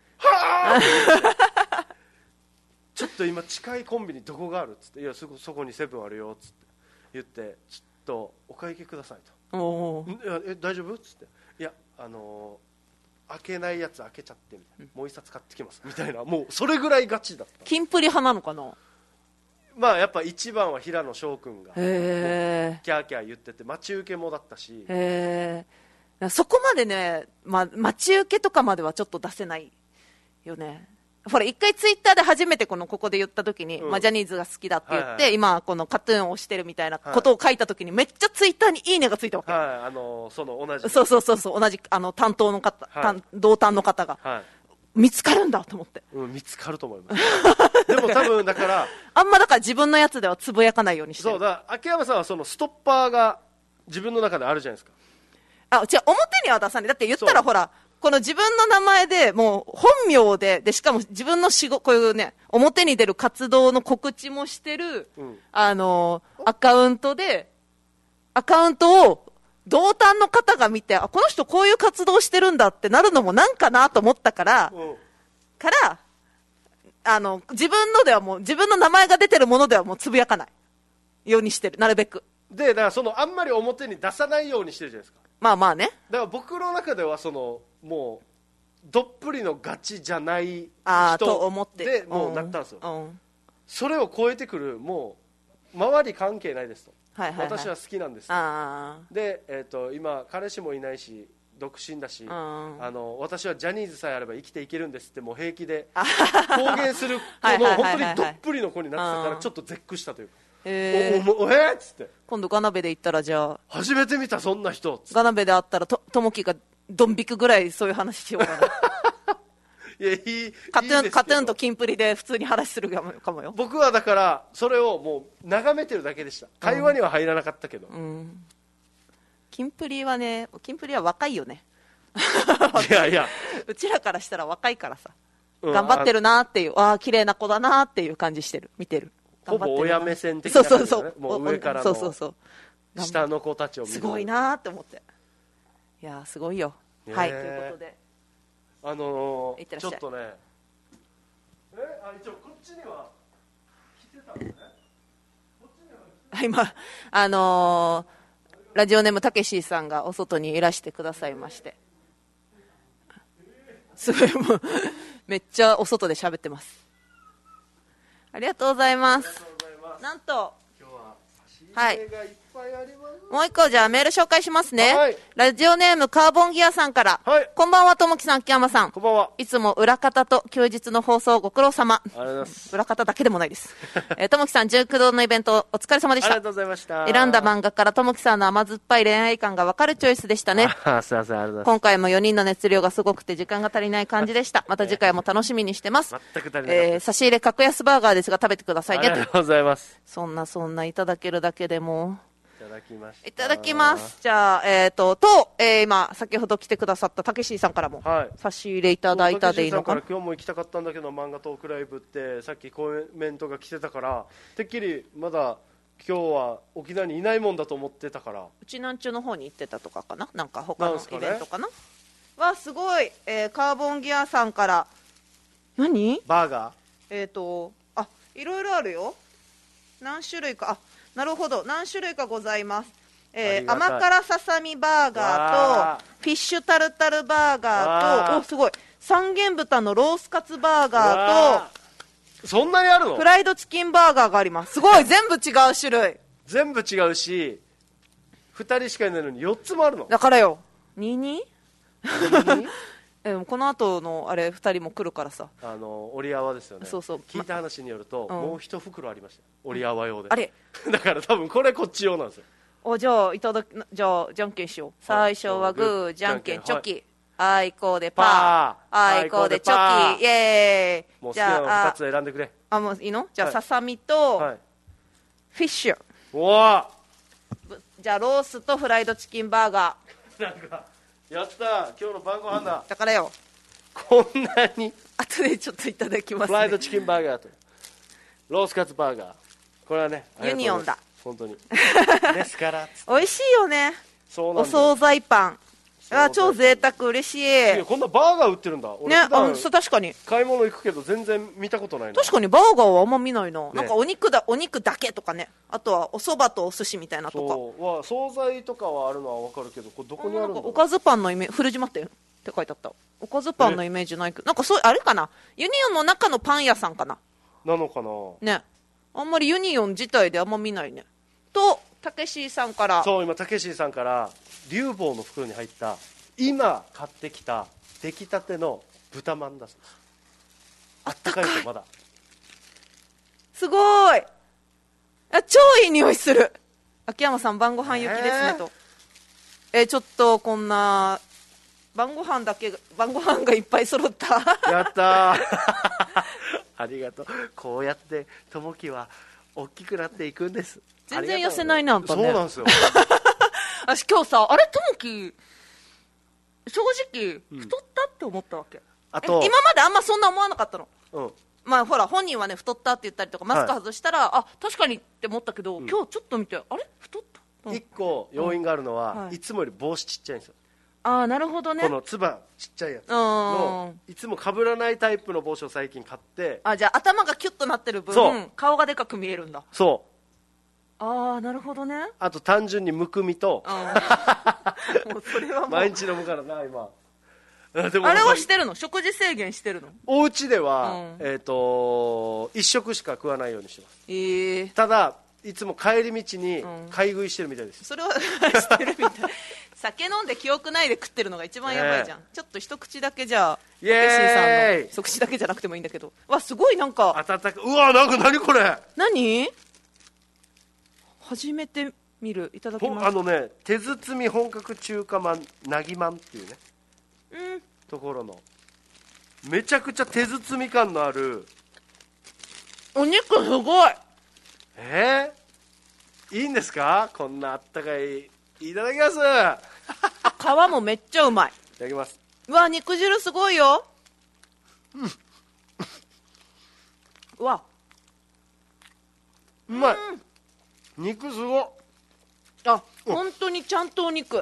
あちょっと今近いコンビニどこがあるっつって、いやそこにセブンあるよっつって言って、ちょっとお会計くださいと。大丈夫っつって、いや開けないやつ開けちゃってみたいな、もう一冊買ってきますみたいな、もうそれぐらいガチだった。 キンプリ派なのかな。 やっぱ一番は平野翔くんがキャーキャー言ってて、待ち受けもだったし、 そこまでね、待ち受けとかまではちょっと出せないよね。ほら一回ツイッターで初めてここで言った時に、ジャニーズが好きだって言って、今このカトゥーンをしてるみたいなことを書いた時に、めっちゃツイッターにいいねがついたわけ。 その同じそう同じ担当の方、同担の方が、見つかるんだと思って、 見つかると思いますでも多分だからあんまだから自分のやつではつぶやかないようにしてる。 そうだ、秋山さんはそのストッパーが自分の中であるじゃないですか。 表には出さない。だって言ったらほら、この自分の名前でもう本名でしかも自分のこういうね、表に出る活動の告知もしてる、アカウントを同担の方が見て、この人こういう活動してるんだってなるのもなんかなと思ったから、自分のではもう自分の名前が出てるものではもうつぶやかないようにしてる、なるべく。 で、だからあんまり表に出さないようにしてるじゃないですか。 まあね。 だから僕の中ではもうどっぷりのガチじゃない人でもうなったんですよ。それを超えてくる、もう周り関係ないですと、私は好きなんですと。で、今彼氏もいないし独身だし、私はジャニーズさえあれば生きていけるんですって、もう平気で公言する本当にどっぷりの子になってたから、ちょっと絶句したというか、っつって、 今度ガナベで行ったら、じゃあ初めて見たそんな人、 ガナベで会ったらともきがドン引くぐらいそういう話しようかないや、 カトゥーンとキンプリで普通に話するかもよ。 僕はだからそれをもう眺めてるだけでした。会話には入らなかったけど、 キンプリは若いよねいやうちらからしたら若いからさ、頑張ってるなっていう、綺麗な子だなっていう感じしてる、見てる。 ほぼ親目線的な感じだね。もう上からの下の子たちを見る、 すごいなって思って、いやすごいよ。はい、ということでちょっとね、一応こっちには来てたんですね。 今ラジオネームたけしさんがお外にいらしてくださいまして、すごいもうめっちゃお外で喋ってます。ありがとうございます。なんと今日は差し入れがいっぱいあります。 もう一個じゃあメール紹介しますね。ラジオネームカーボンギアさんから、こんばんは、ともきさん、秋山さん。 こんばんは。 いつも裏方と休日の放送ご苦労様。 ありがとうございます。 裏方だけでもないですともきさん、19度のイベントお疲れ様でした。 ありがとうございました。 選んだ漫画からともきさんの甘酸っぱい恋愛感が分かるチョイスでしたね。 すいません、ありがとうございます。 今回も4人の熱量がすごくて時間が足りない感じでした。また次回も楽しみにしてます。 全く足りなかった。 差し入れ格安バーガーですが食べてくださいね。 ありがとうございます。 そんないただけるだけでもいただきました。 いただきます。じゃあ今先ほど来てくださったたけしさんからも差し入れいただいたでいいのかな。 今日も行きたかったんだけど、漫画トークライブってさっきコメントが来てたから、てっきりまだ今日は沖縄にいないもんだと思ってたから、 うちなんちゅうの方に行ってたとかかな、なんか他のイベントかな。わ、すごい、カーボンギアさんから何バーガーいろいろあるよ。何種類か、なるほど、何種類かございます。甘辛ささみバーガーとフィッシュタルタルバーガーと、すごい、三元豚のロースカツバーガーと、 そんなにあるの？ フライドチキンバーガーがあります。すごい、全部違う種類。 全部違うし、 2人しかいないのに4つもあるの。 だからよ 22? この後のあれ2人も来るからさ、 折り合わですよね。 そうそう、 聞いた話によると、もう1袋ありました、折り合わ用で。 あれだから多分これこっち用なんですよ。 じゃあじゃあじゃんけんしよう。最初はグー、じゃんけんチョキ、あいこでパー、あいこでチョキ、イエーイ。 もう好きなの2つ選んでくれ。 もういいの？じゃあささみとフィッシュ、じゃあロースとフライドチキンバーガー。なんかやったー、今日の晩ご飯だ。 だからよ、 こんなに後でちょっといただきますね。 フライドチキンバーガーとロースカツバーガー、これはねユニオンだ本当にですから美味しいよね。 そうなんだよ。 お惣菜パン、超贅沢、嬉しい。 こんなバーガー売ってるんだ。俺ね、確かに買い物行くけど全然見たことないな。 確かにバーガーはあんま見ないな、なんかお肉だけとかね、あとはお蕎麦とお寿司みたいなとか。 そう惣菜とかはあるのは分かるけど、これどこにあるんだろう。 おかずパンのイメージ、古島店って書いてあった。おかずパンのイメージないけど、なんかそうあれかな、ユニオンの中のパン屋さんかなのかなね。あんまりユニオン自体であんま見ないね。とたけしさんから、 そう、今たけしさんから龍坊の袋に入った今買ってきた出来たての豚まんだそうです。あったかいとまだすごい、超いい匂いする。秋山さん晩ご飯行きですねと。ちょっとこんな晩ご飯がいっぱい揃ったやったーありがとう。こうやってともきは大きくなっていくんです。 全然痩せないな、あんたね。 そうなんですよ私今日さ、あれともき正直太ったって思ったわけ、あと今まであんまそんな思わなかったの、まあほら本人はね太ったって言ったりとかマスク外したら、確かにって思ったけど、今日ちょっと見てあれ太った、 1個要因があるのは、いつもより帽子ちっちゃいんですよ。 なるほどね。 このつばちっちゃいやつのいつも被らないタイプの帽子を最近買って、 じゃあ頭がキュッとなってる分顔がでかく見えるんだ。なるほどね。 あと単純にむくみともうそれはもう毎日飲むからな今。 でもあれはしてるの？食事制限してるの？ お家では、1食しか食わないようにしてます。ただいつも帰り道に買い食いしてるみたいです。 それはしてるみたい酒飲んで記憶ないで食ってるのが一番やばいじゃん、ちょっと一口だけじゃあたけしさんの一口だけじゃなくてもいいんだけど、すごいなんか温かい。うわ、なんか何これ、 何初めて見る。いただきます。 手包み本格中華まんなぎまんっていうね、ところのめちゃくちゃ手包み感のあるお肉すごい。 いいんですか、こんなあったかい。いただきます。 皮もめっちゃうまい。 いただきます。 肉汁すごいよ。うわ、 うまい。肉すごっ。 本当にちゃんとお肉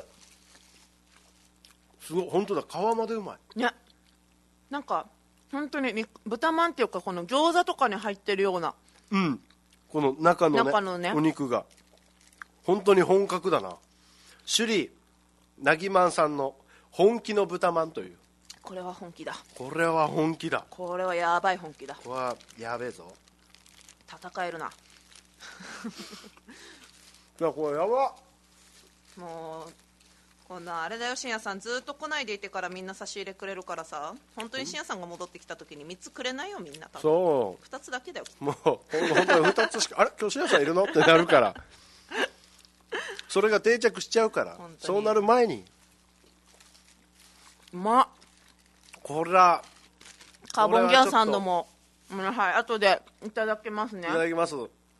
すごい、本当だ、皮までうまいね。なんか本当に豚まんっていうか、この餃子とかに入ってるような、 この中のねお肉が本当に本格だな。首里なぎまんさんの本気の豚まんという。 これは本気だ。 これは本気だ。 これはやばい本気だ。 これはやべえぞ。 戦えるな。 いや、これやば。 もうこんなあれだよ、深夜さんずっと来ないでいてからみんな差し入れくれるからさ、本当に深夜さんが戻ってきた時に3つくれないよみんな。多分そう2つだけだよ。 もう本当に2つしかあれ今日深夜さんいるのってなるからそれが定着しちゃうから、そうなる前に。こらカーボンギアサンドも後でいただきますね。 いただきます。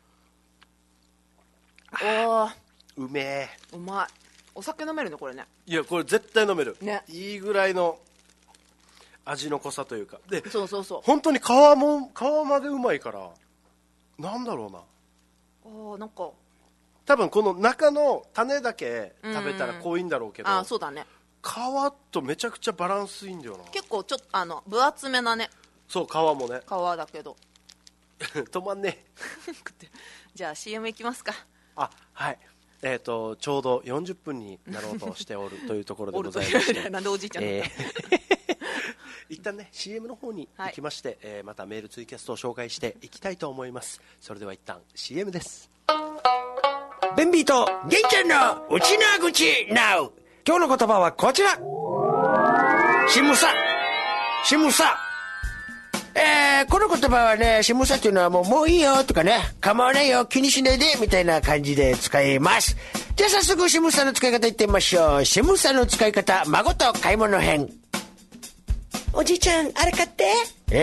うめえ。 うまい。お酒飲めるのこれね。 いや、これ絶対飲める、 ね、 いいぐらいの味の濃さというかで、 そう本当に皮までうまいから、なんだろうな、 なんか多分この中の種だけ食べたら濃いんだろうけど、 そうだね、 皮とめちゃくちゃバランスいいんだよな。 結構ちょっと分厚めなね。 そう、皮もね。 皮だけど止まんねじゃあ CM いきますか。 はい。ちょうど40分になろうとしておるというところでございましてなんでおじいちゃん一旦ね CM の方に行きまして、またメールツイキャストを紹介していきたいと思います。それでは一旦 CM です。 ベンビーとゲンちゃんのうちなぐち NOW。 今日の言葉はこちら。しむさ。しむさ。この言葉はね、しむさっていうのはもういいよとかね、構わないよ、気にしないでみたいな感じで使います。じゃあ早速しむさの使い方いってみましょう。しむさの使い方、孫と買い物編。 おじいちゃん、あれ買って。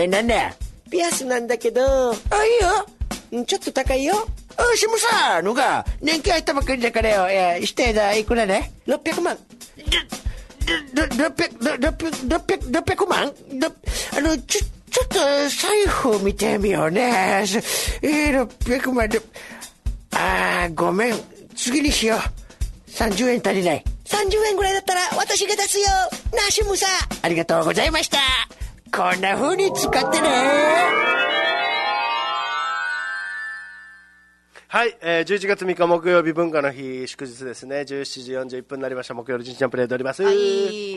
なんだ。 ピアスなんだけど。 あ、いいよ。ちょっと高いよ。 しむさのが年季入ったばっかりだからよ。指定だ、いくらね。 600万。 600万？ちょっと財布見てみようね。600万で。ごめん。次にしよう。30円足りない。 30円ぐらいだったら私が出すよ。なしむさ。 ありがとうございました。こんな風に使ってね。 はい、11月3日木曜日文化の日祝日ですね。17時41分になりました。木曜日じんちゃんプレイでおります。 はい、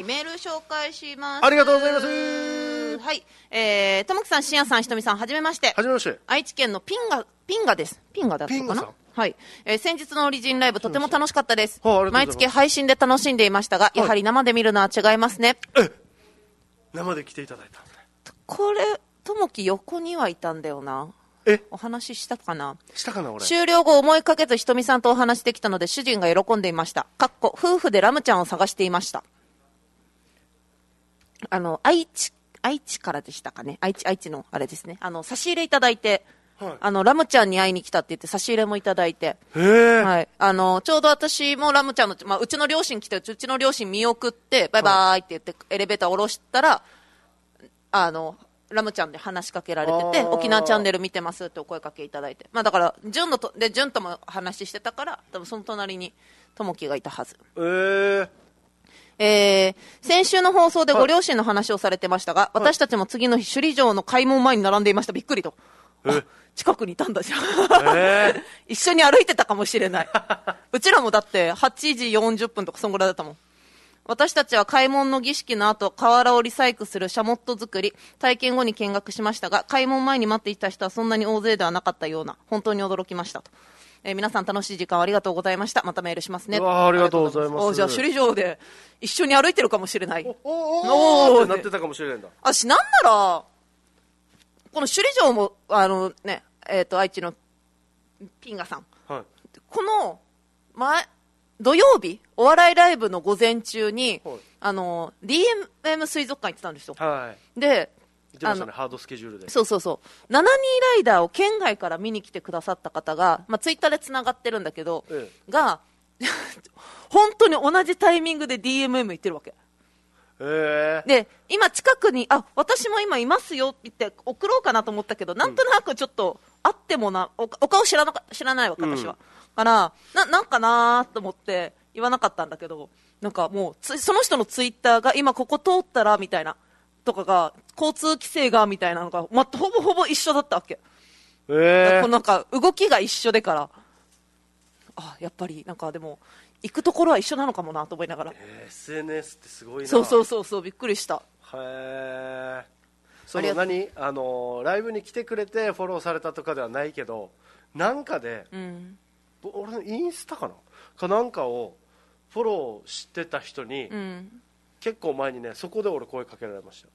メール紹介します。 ありがとうございます。 はい、ともきさん、しんやさん、ひとみさん、はじめまして。 はじめまして。 愛知県のピンガです。ピンガだったかな。はい、先日のオリジンライブとても楽しかったです。毎月配信で楽しんでいましたが、やはり生で見るのは違いますね。 生で来ていただいたんだ。 これ、ともき横にはいたんだよな。お話ししたかな。 俺。 終了後思いかけずひとみさんとお話できたので主人が喜んでいました。夫婦でラムちゃんを探していました。愛知からでしたかね。愛知のあれですね。差し入れいただいて、はい、ラムちゃんに会いに来たって言って差し入れもいただいて。はい。ちょうど私もラムちゃんの、うちの両親来て、うちの両親見送って、バイバイって言ってエレベーター下ろしたら、ラムちゃんで話しかけられてて、沖縄チャンネル見てますってお声かけいただいて。だから、ジュンとも話してたから、多分その隣にともきがいたはず。先週の放送でご両親の話をされてましたが、私たちも次の日、首里城の開門前に並んでいました。びっくりと。近くにいたんだじゃん。一緒に歩いてたかもしれない。うちらもだって8時40分とかそんぐらいだったもん。私たちは開門の儀式の後、瓦をリサイクルするシャモット作り、体験後に見学しましたが、開門前に待っていた人はそんなに大勢ではなかったような、本当に驚きましたと。皆さん楽しい時間ありがとうございました。またメールしますね。 ありがとうございます。 じゃあ首里城で一緒に歩いてるかもしれない。 おーってなってたかもしれないんだ。 なんなら、この首里城も、愛知のピンガさん。はい、この土曜日お笑いライブの午前中に、はい、DMM 水族館行ってたんですよ。 はい、 で、 言ってましたね、ハードスケジュールで。 そう。7人ライダーを県外から見に来てくださった方が、ツイッターでつながってるんだけど、が、本当に同じタイミングで DMM 行ってるわけ。で、今近くに、私も今いますよって言って送ろうかなと思ったけど、なんとなくちょっと、会ってもな、お顔知らないわけ、私は。から、なんかなーと思って言わなかったんだけど、なんかもう、その人のツイッターが今ここ通ったら、みたいな、とかが、交通規制が、みたいなのが、ほぼほぼ一緒だったわけ。なんか、動きが一緒でから、やっぱり、なんかでも、行くところは一緒なのかもなと思いながら。 SNS ってすごいな。 そう、びっくりした。 ライブに来てくれてフォローされたとかではないけど、なんかで、俺のインスタかなんかをフォローしてた人に、結構前にね、そこで俺声かけられました。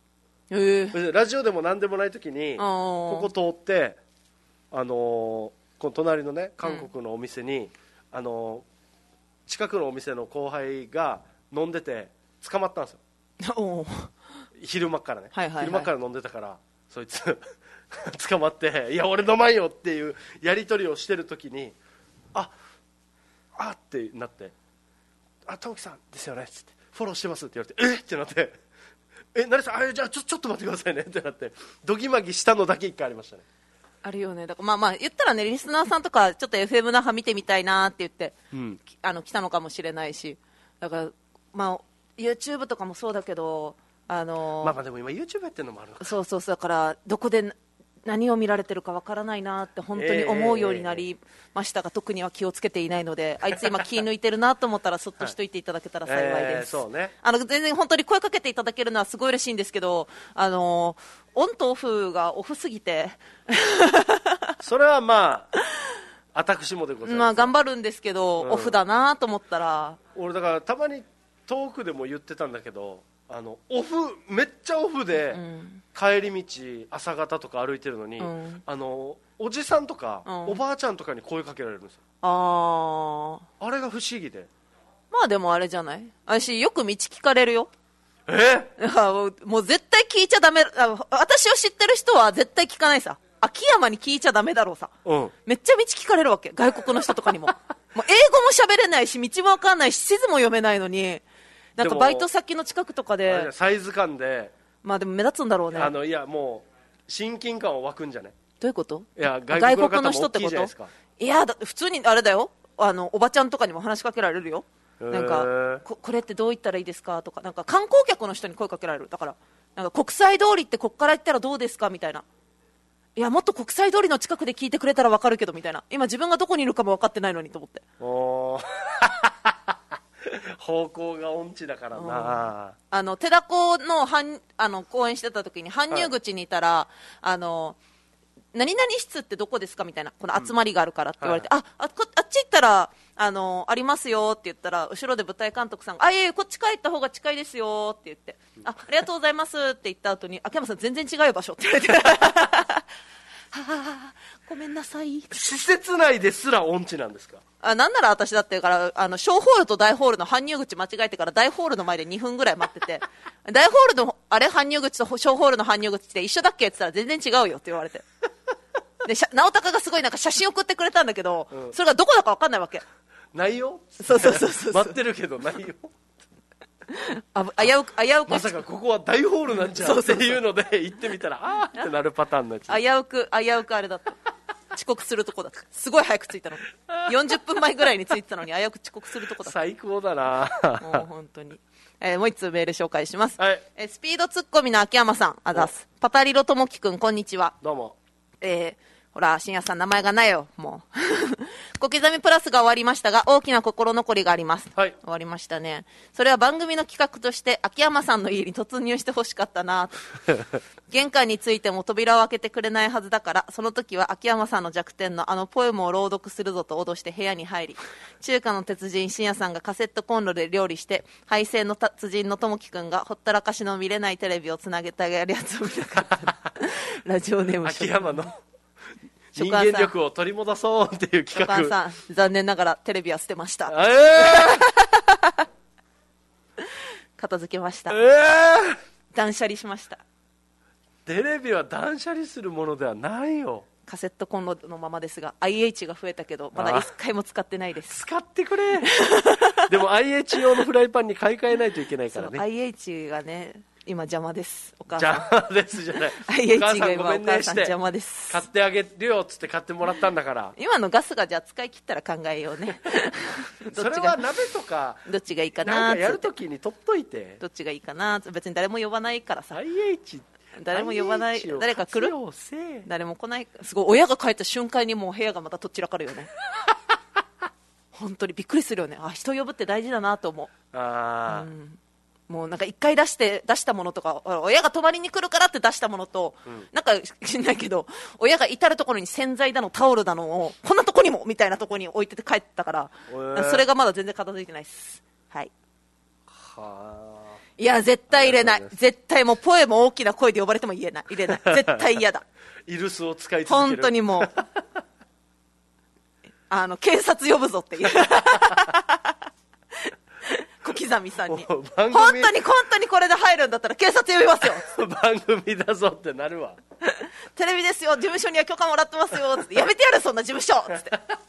ラジオでも何でもない時にここ通ってこの隣のね韓国のお店に、近くのお店の後輩が飲んでて捕まったんですよ。昼間からね、昼間から飲んでたからそいつ捕まって、いや俺飲まんよっていうやり取りをしてる時にってなって、トモキさんですよねっつって、フォローしてますって言われて、ってなって、成さんじゃあちょっと待ってくださいねってなって、ドギマギしたのだけ一回ありましたね。 あるよね。だから言ったらね、リスナーさんとかちょっと FM 那覇見てみたいなって言って、来たのかもしれないし、だからYouTube とかもそうだけど、 でも今 YouTube やってるのもあるのか。 そうだからどこで何を見られてるかわからないなって本当に思うようになりましたが、特には気をつけていないので、あいつ今気抜いてるなと思ったらそっとしといていただけたら幸いです。 そうね、 全然本当に声かけていただけるのはすごい嬉しいんですけど、オンとオフがオフすぎてそれは私もでございます。 まあ頑張るんですけど、オフだなと思ったら、 俺だからたまに遠くでも言ってたんだけど、オフめっちゃオフで、帰り道朝方とか歩いてるのに、おじさんとか、おばあちゃんとかに声かけられるんですよ。あれが不思議で。 まあでもあれじゃない、私よく道聞かれるよ。もう絶対聞いちゃダメ。私を知ってる人は絶対聞かないさ。秋山に聞いちゃダメだろうさ、めっちゃ道聞かれるわけ、外国の人とかにも。もう英語も喋れないし道も分かんないし地図も読めないのに、なんかバイト先の近くとかでサイズ感で、 まあでも目立つんだろうね。 いやもう親近感は湧くんじゃない？ どういうこと？ いや外国の人ってこと？ いやだって普通にあれだよ、おばちゃんとかにも話しかけられるよ。なんかこれってどう言ったらいいですかとか、なんか観光客の人に声かけられる。だからなんか国際通りってこっから行ったらどうですかみたいな。いやもっと国際通りの近くで聞いてくれたら分かるけどみたいな。今自分がどこにいるかも分かってないのにと思って。 方向が音痴だからな。 手だこの講演してた時に搬入口にいたら、何々室ってどこですかみたいな、この集まりがあるからって言われて、あっち行ったらありますよって言ったら、後ろで舞台監督さんが、いやいやこっち帰った方が近いですよって言って、ありがとうございますって言った後に、秋山さん全然違う場所って言われてごめんなさい。 施設内ですら音痴なんですか？ なんなら私だってから小ホールと大ホールの搬入口間違えてから大ホールの前で2分ぐらい待ってて大ホールの搬入口と小ホールの搬入口って一緒だっけって言ったら全然違うよって言われてで直高がすごいなんか写真送ってくれたんだけど、それがどこだか分かんないわけ。 ないよ。 そう待ってるけどないよ。 危うくまさかここは大ホールなんじゃっていうので行ってみたらってなるパターンのやつ。 危うくあれだった。遅刻するとこだった。すごい早く着いたの。40分前ぐらいに着いてたのに危うく遅刻するとこだった。 最高だな。 もう本当に。もう一通メール紹介します。 はい、 スピードツッコミの秋山さん、あざす。パタリロともきくん、こんにちは。 どうも。 ほら、深夜さん名前がないよ、もう。小刻みプラスが終わりましたが、大きな心残りがあります。 はい。 終わりましたね。それは番組の企画として、秋山さんの家に突入してほしかったな玄関についても扉を開けてくれないはずだから、その時は秋山さんの弱点のポエムを朗読するぞと脅して部屋に入り、中華の鉄人深夜さんがカセットコンロで料理して、配線の達人のともきくんがほったらかしの見れないテレビをつなげてあげるやつを見なかったらラジオネーム秋山の人間力を取り戻そうっていう企画。 お母さん残念ながらテレビは捨てました。片付けました。断捨離しました。 テレビは断捨離するものではないよ。 カセットコンロのままですが IH が増えたけどまだ1回も使ってないです。 使ってくれでも IH 用のフライパンに買い替えないといけないからね。 IH がね今邪魔です。お母さん邪魔ですじゃない IH が今お母さん邪魔です。 買ってあげるよっつって買ってもらったんだから。 今のガスがじゃあ使い切ったら考えようねそれは鍋とかどっちがいいかななんかやるときに取っといて。 どっちがいいかな。別に誰も呼ばないからさ。 IH 誰も呼ばない。誰か来る？誰も来ない。すごい親が帰った瞬間にもう部屋がまたとっちらかるよね本当にびっくりするよね。人呼ぶって大事だなと思う。もうなんか一回出したものとか、親が泊まりに来るからって出したものと、なんか知んないけど親が至るところに洗剤だのタオルだのをこんなとこにもみたいなところに置いてて帰ったから、それがまだ全然片付いてないです。はい。いや絶対入れない。絶対もうポエム大きな声で呼ばれても入れない絶対嫌だイルスを使い続ける。 本当にもう警察呼ぶぞっていう小刻みさんに本当にこれで入るんだったら警察呼びますよ番組だぞってなるわテレビですよ、事務所には許可もらってますよつってやめてやるそんな事務所つ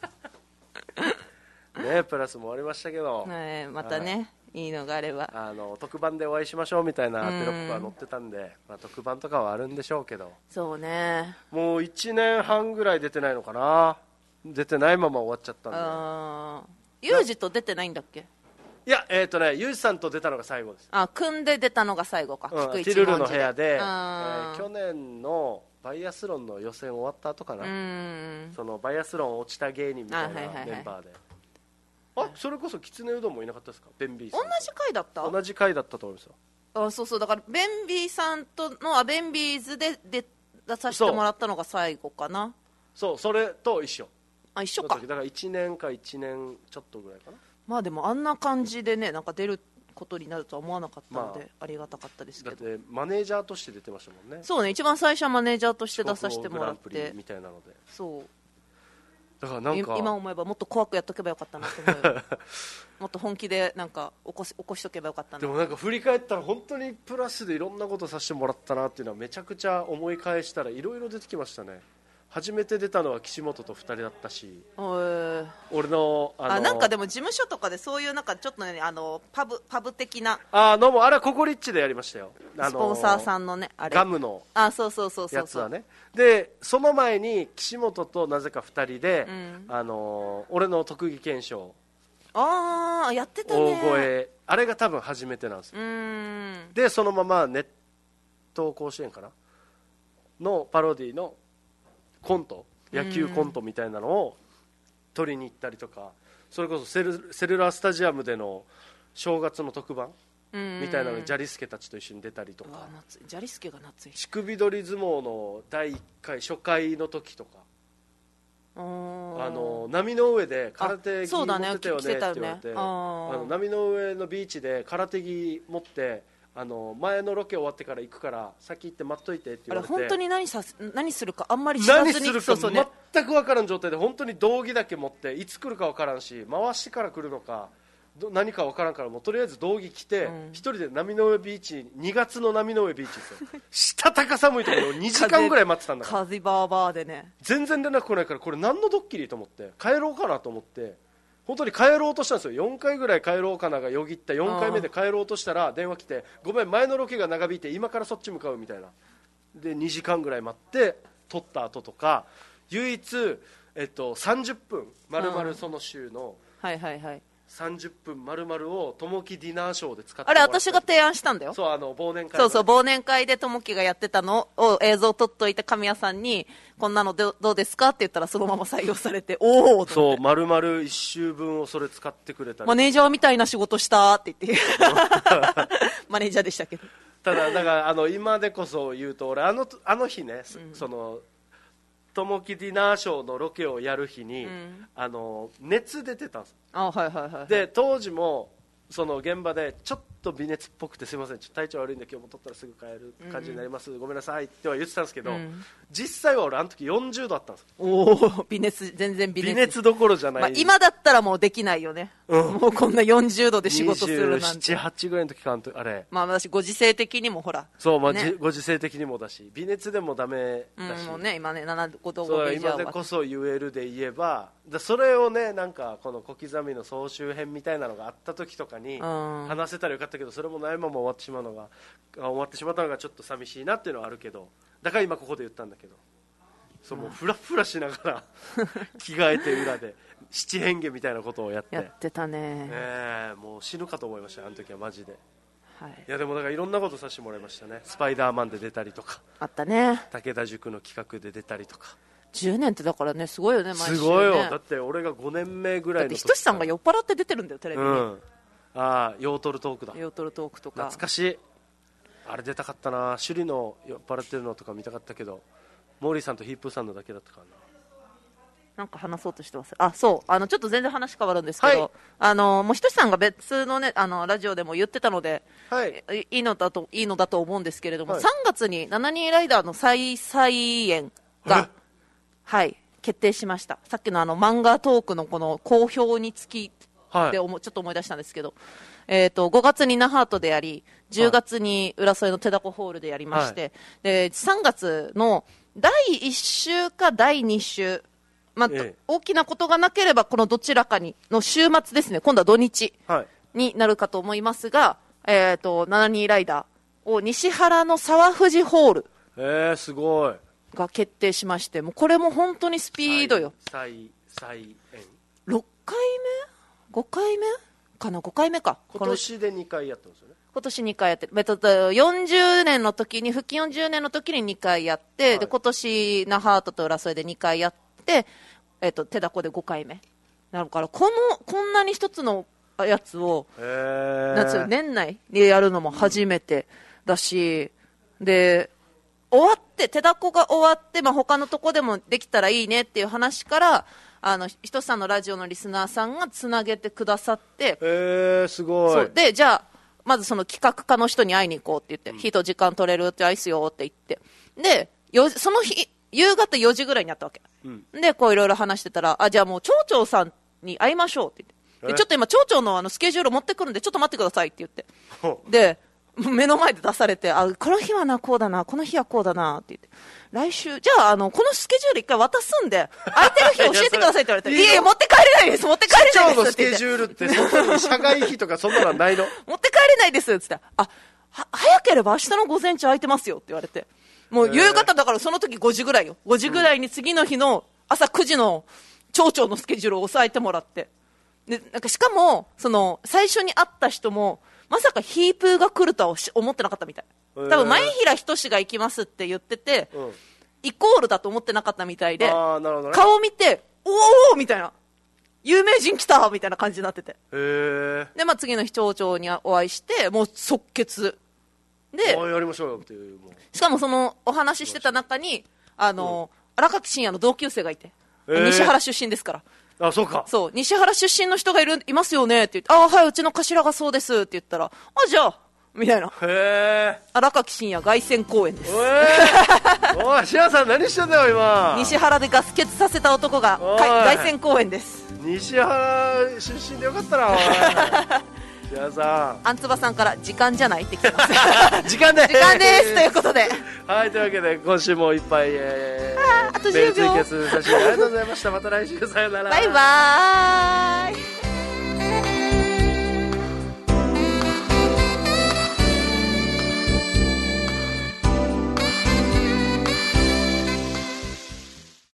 ってね、プラスも終わりましたけど、 またね、いいのがあれば特番でお会いしましょうみたいなテロップが載ってたんで、特番とかはあるんでしょうけど。そうね、もう1年半ぐらい出てないのかな。出てないまま終わっちゃったんで。 ユージと出てないんだっけ。 いやユージさんと出たのが最後です。 組んで出たのが最後か、 ティルルの部屋で、去年のバイアスロンの予選終わった後かな。そのバイアスロン落ちた芸人みたいなメンバーで、それこそきつねうどんもいなかったですか。ベンビーさん同じ回だった。 同じ回だったと思いますよ。 そうだからベンビーさんとのベンビーズで出させてもらったのが最後かな。 そうそれと一緒。 あ、一緒か。 だから1年か1年ちょっとぐらいかな。 まあでもあんな感じでね、なんか出ることになるとは思わなかったので、ありがたかったですけど。 だってマネージャーとして出てましたもんね。 そうね、一番最初はマネージャーとして出させてもらって、 グランプリみたいなので。 そうだからなんか今思えばもっと怖くやっとけばよかったなと思うもっと本気でなんか起こしとけばよかったな。 でもなんか振り返ったら本当にプラスでいろんなことさせてもらったなっていうのはめちゃくちゃ思い返したらいろいろ出てきましたね。初めて出たのは岸本と2人だったし、俺のなんかでも事務所とかでそういうなんかちょっとね、パブ的な、 あれはココリッチでやりましたよ、 スポンサーさんのね、あれガムのそうやつはね。でその前に岸本となぜか2人で、俺の特技検証、 やってたね、 大声、あれが多分初めてなんですよ。でそのままネット甲子園かなのパロディのコント、野球コントみたいなのを撮りに行ったりとか、それこそセルラースタジアムでの正月の特番みたいなのにジャリスケたちと一緒に出たりとか、 ジャリスケが夏い、 乳首取り相撲の第1回初回の時とか、波の上で空手着持ってたよねって言われて、波の上のビーチで空手着持って前のロケ終わってから行くから先行って待っといてって言われて、 あれ本当に何するかあんまり知らずに、 何するか全く分からん状態で本当に道着だけ持っていつ来るか分からんし回してから来るのか何か分からんから、もうとりあえず道着着て一人で波の上ビーチ、2月の波の上ビーチですよ下高寒いところを2時間ぐらい待ってたんだから風バーバーでね、 全然連絡来ないから、これ何のドッキリと思って帰ろうかなと思って本当に帰ろうとしたんですよ。4回ぐらい帰ろうかながよぎった4回目で帰ろうとしたら電話来て、ごめん前のロケが長引いて今からそっち向かうみたいなで2時間ぐらい待って撮った後とか、唯一、30分丸々その週の30分丸々をともきディナーショーで使ってもらった。 あれ私が提案したんだよ。 そう忘年会、 忘年会でともきがやってたのを映像撮っといて神谷さんにこんなのどうですかって言ったらそのまま採用されて、おお、 そう丸々1週分をそれ使ってくれたり、 マネージャーみたいな仕事したって言ってマネージャーでしたけど、 ただから今でこそ言うと俺あの日ね、そのともきディナーショーのロケをやる日に、熱出てたんです。で当時もその現場でちょっと微熱っぽくて、すいませんちょっと体調悪いんで今日も取ったらすぐ帰る感じになります、ごめんなさいっては言ってたんですけど、実際は俺あの時40度あったんです。 微熱、全然微熱どころじゃない、 今だったらもうできないよね、もうこんな40度で仕事するなんて。 27、8ぐらいの時かあれ、 私ご時世的にもほらそう、ご時世的にもだし微熱でもダメだし、 もうね今ね75度 5分以上は今でこそ言えるで言えば、それをねなんかこの小刻みの総集編みたいなのがあった時とかに話せたらよかったけど、それもないまま終わってしまったのがちょっと寂しいなっていうのはあるけど、だから今ここで言ったんだけど、そうもうフラフラしながら着替えて裏で七変化みたいなことをやってたね、 もう死ぬかと思いましたあの時はマジで。 はい、 いやでもだからいろんなことさせてもらいましたね。スパイダーマンで出たりとかあったね、 武田塾の企画で出たりとか。 10年ってだからねすごいよね、毎週ね。 すごいよ、だって俺が5年目ぐらいの時、 だってひとしさんが酔っ払って出てるんだよテレビに、 ヨートルトークだ、 ヨートルトークとか懐かしい、あれ出たかったな。首里の酔っ払ってるのとか見たかったけど、モーリーさんとヒープーさんのだけだったからな。 なんか話そうとしてます。そうちょっと全然話変わるんですけど、もうひとしさんが別のねラジオでも言ってたので、いいのだと思うんですけれども、3月に7人ライダーの再演が決定しました。さっきの漫画トークのこの好評につきでちょっと思い出したんですけど、5月に那覇とでやり、10月に浦添の手だこホールでやりまして、で3月の第1週か第2週、大きなことがなければこのどちらかの週末ですね、今度は土日になるかと思いますが、7人ライダーを西原の沢藤ホール、 すごいが決定しまして、もうこれも本当にスピードよ。 再演 6回目5回目かな、5回目か。 今年で2回やったんですよね。 今年2回やって、40年の時に、復帰40年の時に2回やって、で今年那覇と浦添で2回やって、手だこで5回目なるから、こんなに一つのやつを年内でやるのも初めてだし、で終わっ 、手だこが終わって、他のとこでもできたらいいねっていう話から、ひとさんのラジオのリスナーさんがつなげてくださって、 すごい。そうで、じゃあ、まずその企画家の人に会いに行こうって言って、日と時間取れるってアイスよって言って、で、その日、夕方4時ぐらいになったわけ。で、こういろいろ話してたら、じゃあもう町長さんに会いましょうって言って、でちょっと今町長のスケジュール持ってくるんで、ちょっと待ってくださいって言って。で、目の前で出されて、この日はな、こうだな、この日はこうだなって言って、来週、じゃあ、このスケジュール一回渡すんで、空いてる日教えてくださいって言われて、いや持って帰れないです、持って帰れないですって言って。 市長のスケジュールって、そこに社外費とかそんなのはないの？ 持って帰れないですって言って、早ければ明日の午前中空いてますよって言われて、もう夕方だからその時5時ぐらいよ。5時ぐらいに次の日の朝9時の町長のスケジュールを押さえてもらって。で、なんかしかも、最初に会った人も、まさかヒープーが来るとは思ってなかったみたい。多分、前平仁が行きますって言ってて、イコールだと思ってなかったみたいで、 なるほどね、 顔見て、おーみたいな。有名人来たみたいな感じになってて。で、次の日町長にお会いして、もう即決。で、 やりましょうよっていう。 しかもそのお話ししてた中に、荒垣真也の同級生がいて、西原出身ですから。 そうか。 そう、西原出身の人がいますよねって言って、はい、うちの頭がそうですって言ったら、じゃあ、みたいな。荒垣真也凱旋公演です。 おい、シアさん何してんだよ、今。 西原でガス欠させた男が凱旋公演です。 西原出身でよかったな、おい。シアさん。 アンツバさんから時間じゃないって来てます。 時間です。 時間ですということで。 はい、というわけで、今週もいっぱい、 あと10秒。 メールツイキャスさせてありがとうございました。また来週、さよなら。 バイバーイ。